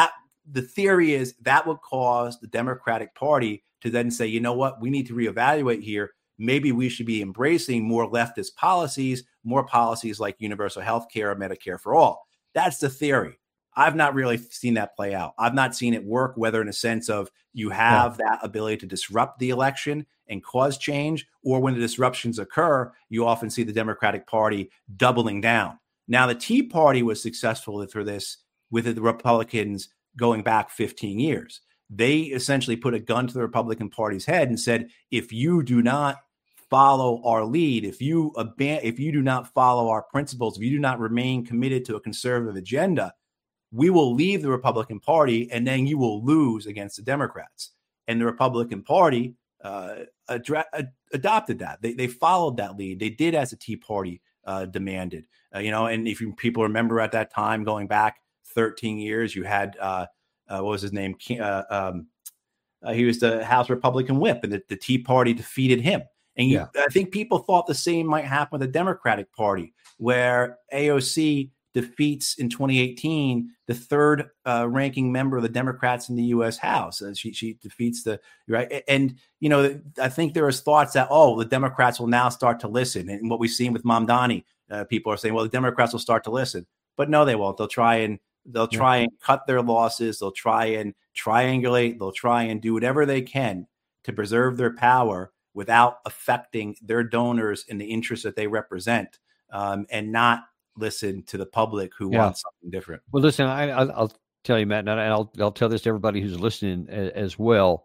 the theory is that would cause the Democratic Party to then say, you know what, we need to reevaluate here. Maybe we should be embracing more leftist policies, more policies like universal health care, Medicare for all. That's the theory. I've not really seen that play out. I've not seen it work, whether in a sense of you have yeah. that ability to disrupt the election and cause change, or when the disruptions occur, you often see the Democratic Party doubling down. Now, the Tea Party was successful through this with the Republicans going back fifteen years. They essentially put a gun to the Republican Party's head and said, if you do not follow our lead, if you aban- if you do not follow our principles, if you do not remain committed to a conservative agenda, we will leave the Republican Party and then you will lose against the Democrats. And the Republican Party uh, adra- ad- adopted that. They, they followed that lead. They did as the Tea Party uh, demanded. Uh, you know, and if you, people remember at that time, going back thirteen years, you had, uh, uh, what was his name? Uh, um, uh, he was the House Republican whip, and the, the Tea Party defeated him. And you, yeah. I think people thought the same might happen with the Democratic Party, where A O C defeats in twenty eighteen the third uh, ranking member of the Democrats in the U S House. Uh, she she defeats the right. And, you know, I think there was thoughts that, oh, the Democrats will now start to listen. And what we've seen with Mamdani, uh, people are saying, well, the Democrats will start to listen. But no, they won't. They'll try and they'll try yeah. and cut their losses. They'll try and triangulate. They'll try and do whatever they can to preserve their power without affecting their donors in the interests that they represent, um, and not listen to the public who yeah. wants something different. Well, listen, I, I'll, I'll tell you, Matt, and I'll, I'll tell this to everybody who's listening as, as well.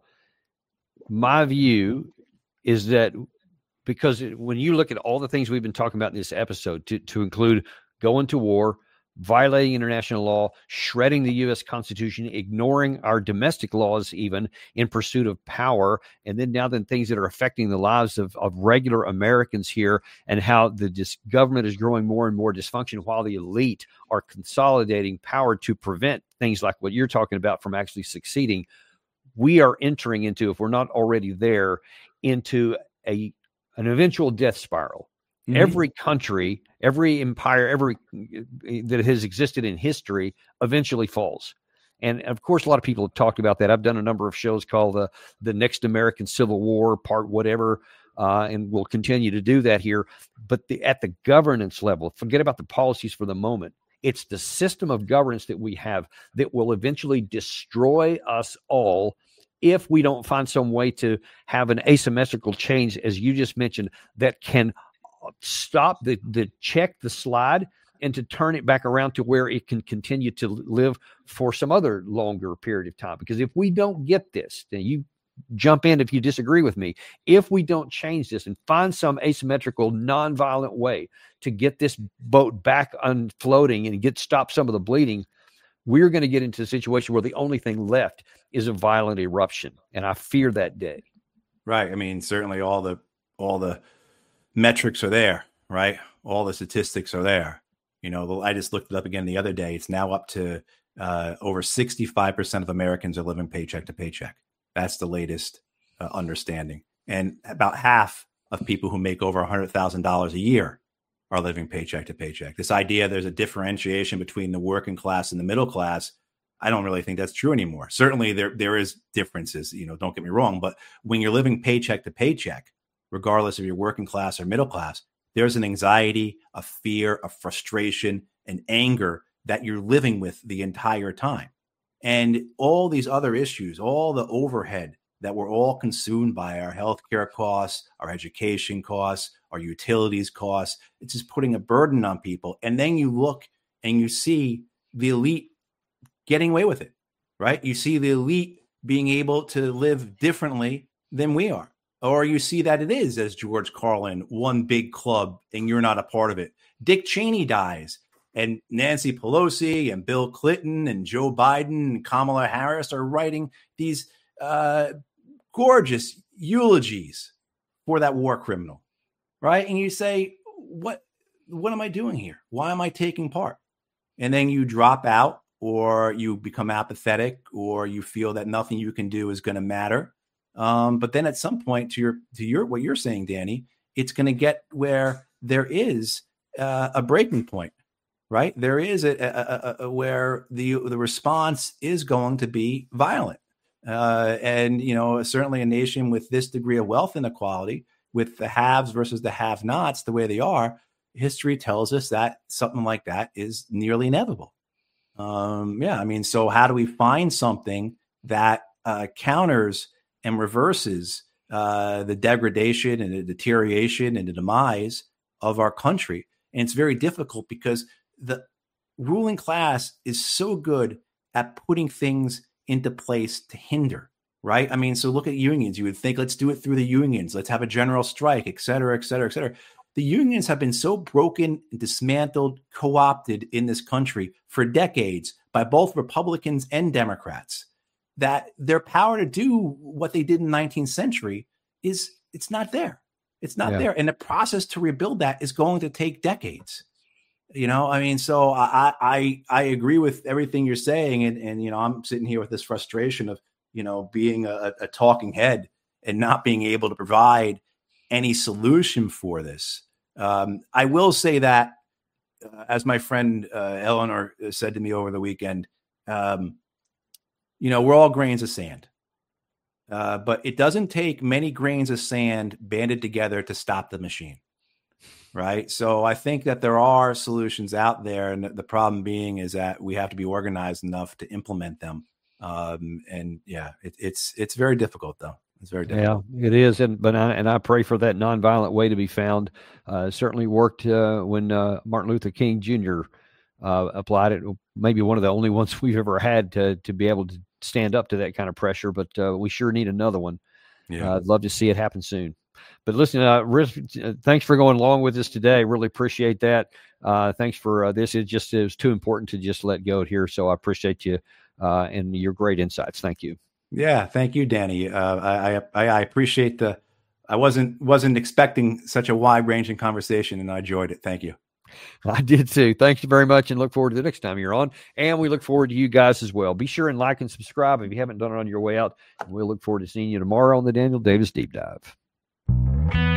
My view is that because it, when you look at all the things we've been talking about in this episode, to, to include going to war, violating international law, shredding the U S Constitution, ignoring our domestic laws even in pursuit of power, and then now then things that are affecting the lives of, of regular Americans here, and how the dis- government is growing more and more dysfunction while the elite are consolidating power to prevent things like what you're talking about from actually succeeding. We are entering into, if we're not already there, into a an eventual death spiral. Mm-hmm. Every country, every empire, every that has existed in history eventually falls. And of course, a lot of people have talked about that. I've done a number of shows called the, the Next American Civil War, part whatever, uh, and we'll continue to do that here. But the, at the governance level, forget about the policies for the moment. It's the system of governance that we have that will eventually destroy us all if we don't find some way to have an asymmetrical change, as you just mentioned, that can stop the, the check the slide and to turn it back around to where it can continue to live for some other longer period of time. Because if we don't get this, then you jump in if you disagree with me. If we don't change this and find some asymmetrical, nonviolent way to get this boat back unfloating and get stop some of the bleeding, we're going to get into a situation where the only thing left is a violent eruption. And I fear that day. Right. I mean, certainly all the all the metrics are there, right? All the statistics are there. You know, I just looked it up again the other day. It's now up to uh, over sixty-five percent of Americans are living paycheck to paycheck. That's the latest uh, understanding. And about half of people who make over one hundred thousand dollars a year are living paycheck to paycheck. This idea there's a differentiation between the working class and the middle class, I don't really think that's true anymore. Certainly there there is differences, you know, don't get me wrong. But when you're living paycheck to paycheck, regardless if you're working class or middle class, there's an anxiety, a fear, a frustration, an anger that you're living with the entire time. And all these other issues, all the overhead that we're all consumed by, our healthcare costs, our education costs, our utilities costs, it's just putting a burden on people. And then you look and you see the elite getting away with it, right? You see the elite being able to live differently than we are. Or you see that it is, as George Carlin, one big club and you're not a part of it. Dick Cheney dies and Nancy Pelosi and Bill Clinton and Joe Biden and Kamala Harris are writing these uh, gorgeous eulogies for that war criminal, right? And you say, what, what am I doing here? Why am I taking part? And then you drop out, or you become apathetic, or you feel that nothing you can do is going to matter. Um, but then at some point, to your to your what you're saying, Danny, it's going to get where there is uh, a breaking point, right? There is a, a, a, a where the the response is going to be violent, uh, and you know certainly a nation with this degree of wealth inequality, with the haves versus the have-nots, the way they are, history tells us that something like that is nearly inevitable. Um, yeah, I mean, so how do we find something that uh, counters and reverses uh, the degradation and the deterioration and the demise of our country? And it's very difficult because the ruling class is so good at putting things into place to hinder, right? I mean, so look at unions. You would think, let's do it through the unions. Let's have a general strike, et cetera, et cetera, et cetera. The unions have been so broken, dismantled, co-opted in this country for decades by both Republicans and Democrats that their power to do what they did in the nineteenth century is it's not there. It's not yeah. there. And the process to rebuild that is going to take decades. You know, I mean, so I I I agree with everything you're saying. And, and you know, I'm sitting here with this frustration of, you know, being a, a talking head and not being able to provide any solution for this. Um, I will say that, uh, as my friend uh, Eleanor said to me over the weekend, um, you know, we're all grains of sand, uh, but it doesn't take many grains of sand banded together to stop the machine, right? So I think that there are solutions out there, and the problem being is that we have to be organized enough to implement them. Um, and yeah, it, it's it's very difficult, though. It's very difficult. Yeah, it is. And but I, and I pray for that nonviolent way to be found. Uh, certainly worked uh, when uh, Martin Luther King Junior Uh, applied it. Maybe one of the only ones we've ever had to to be able to stand up to that kind of pressure. But uh, we sure need another one. Yeah, uh, I'd love to see it happen soon. But listen, uh, Riz, uh, thanks for going along with us today. Really appreciate that. Uh, thanks for uh, this. It just it was too important to just let go here. So I appreciate you uh, and your great insights. Thank you. Yeah, thank you, Danny. Uh, I, I I appreciate the. I wasn't wasn't expecting such a wide ranging conversation, and I enjoyed it. Thank you. I did too. Thank you very much, and look forward to the next time you're on. And we look forward to you guys as well. Be sure and like and subscribe if you haven't done it on your way out. And we'll look forward to seeing you tomorrow on the Daniel Davis Deep Dive.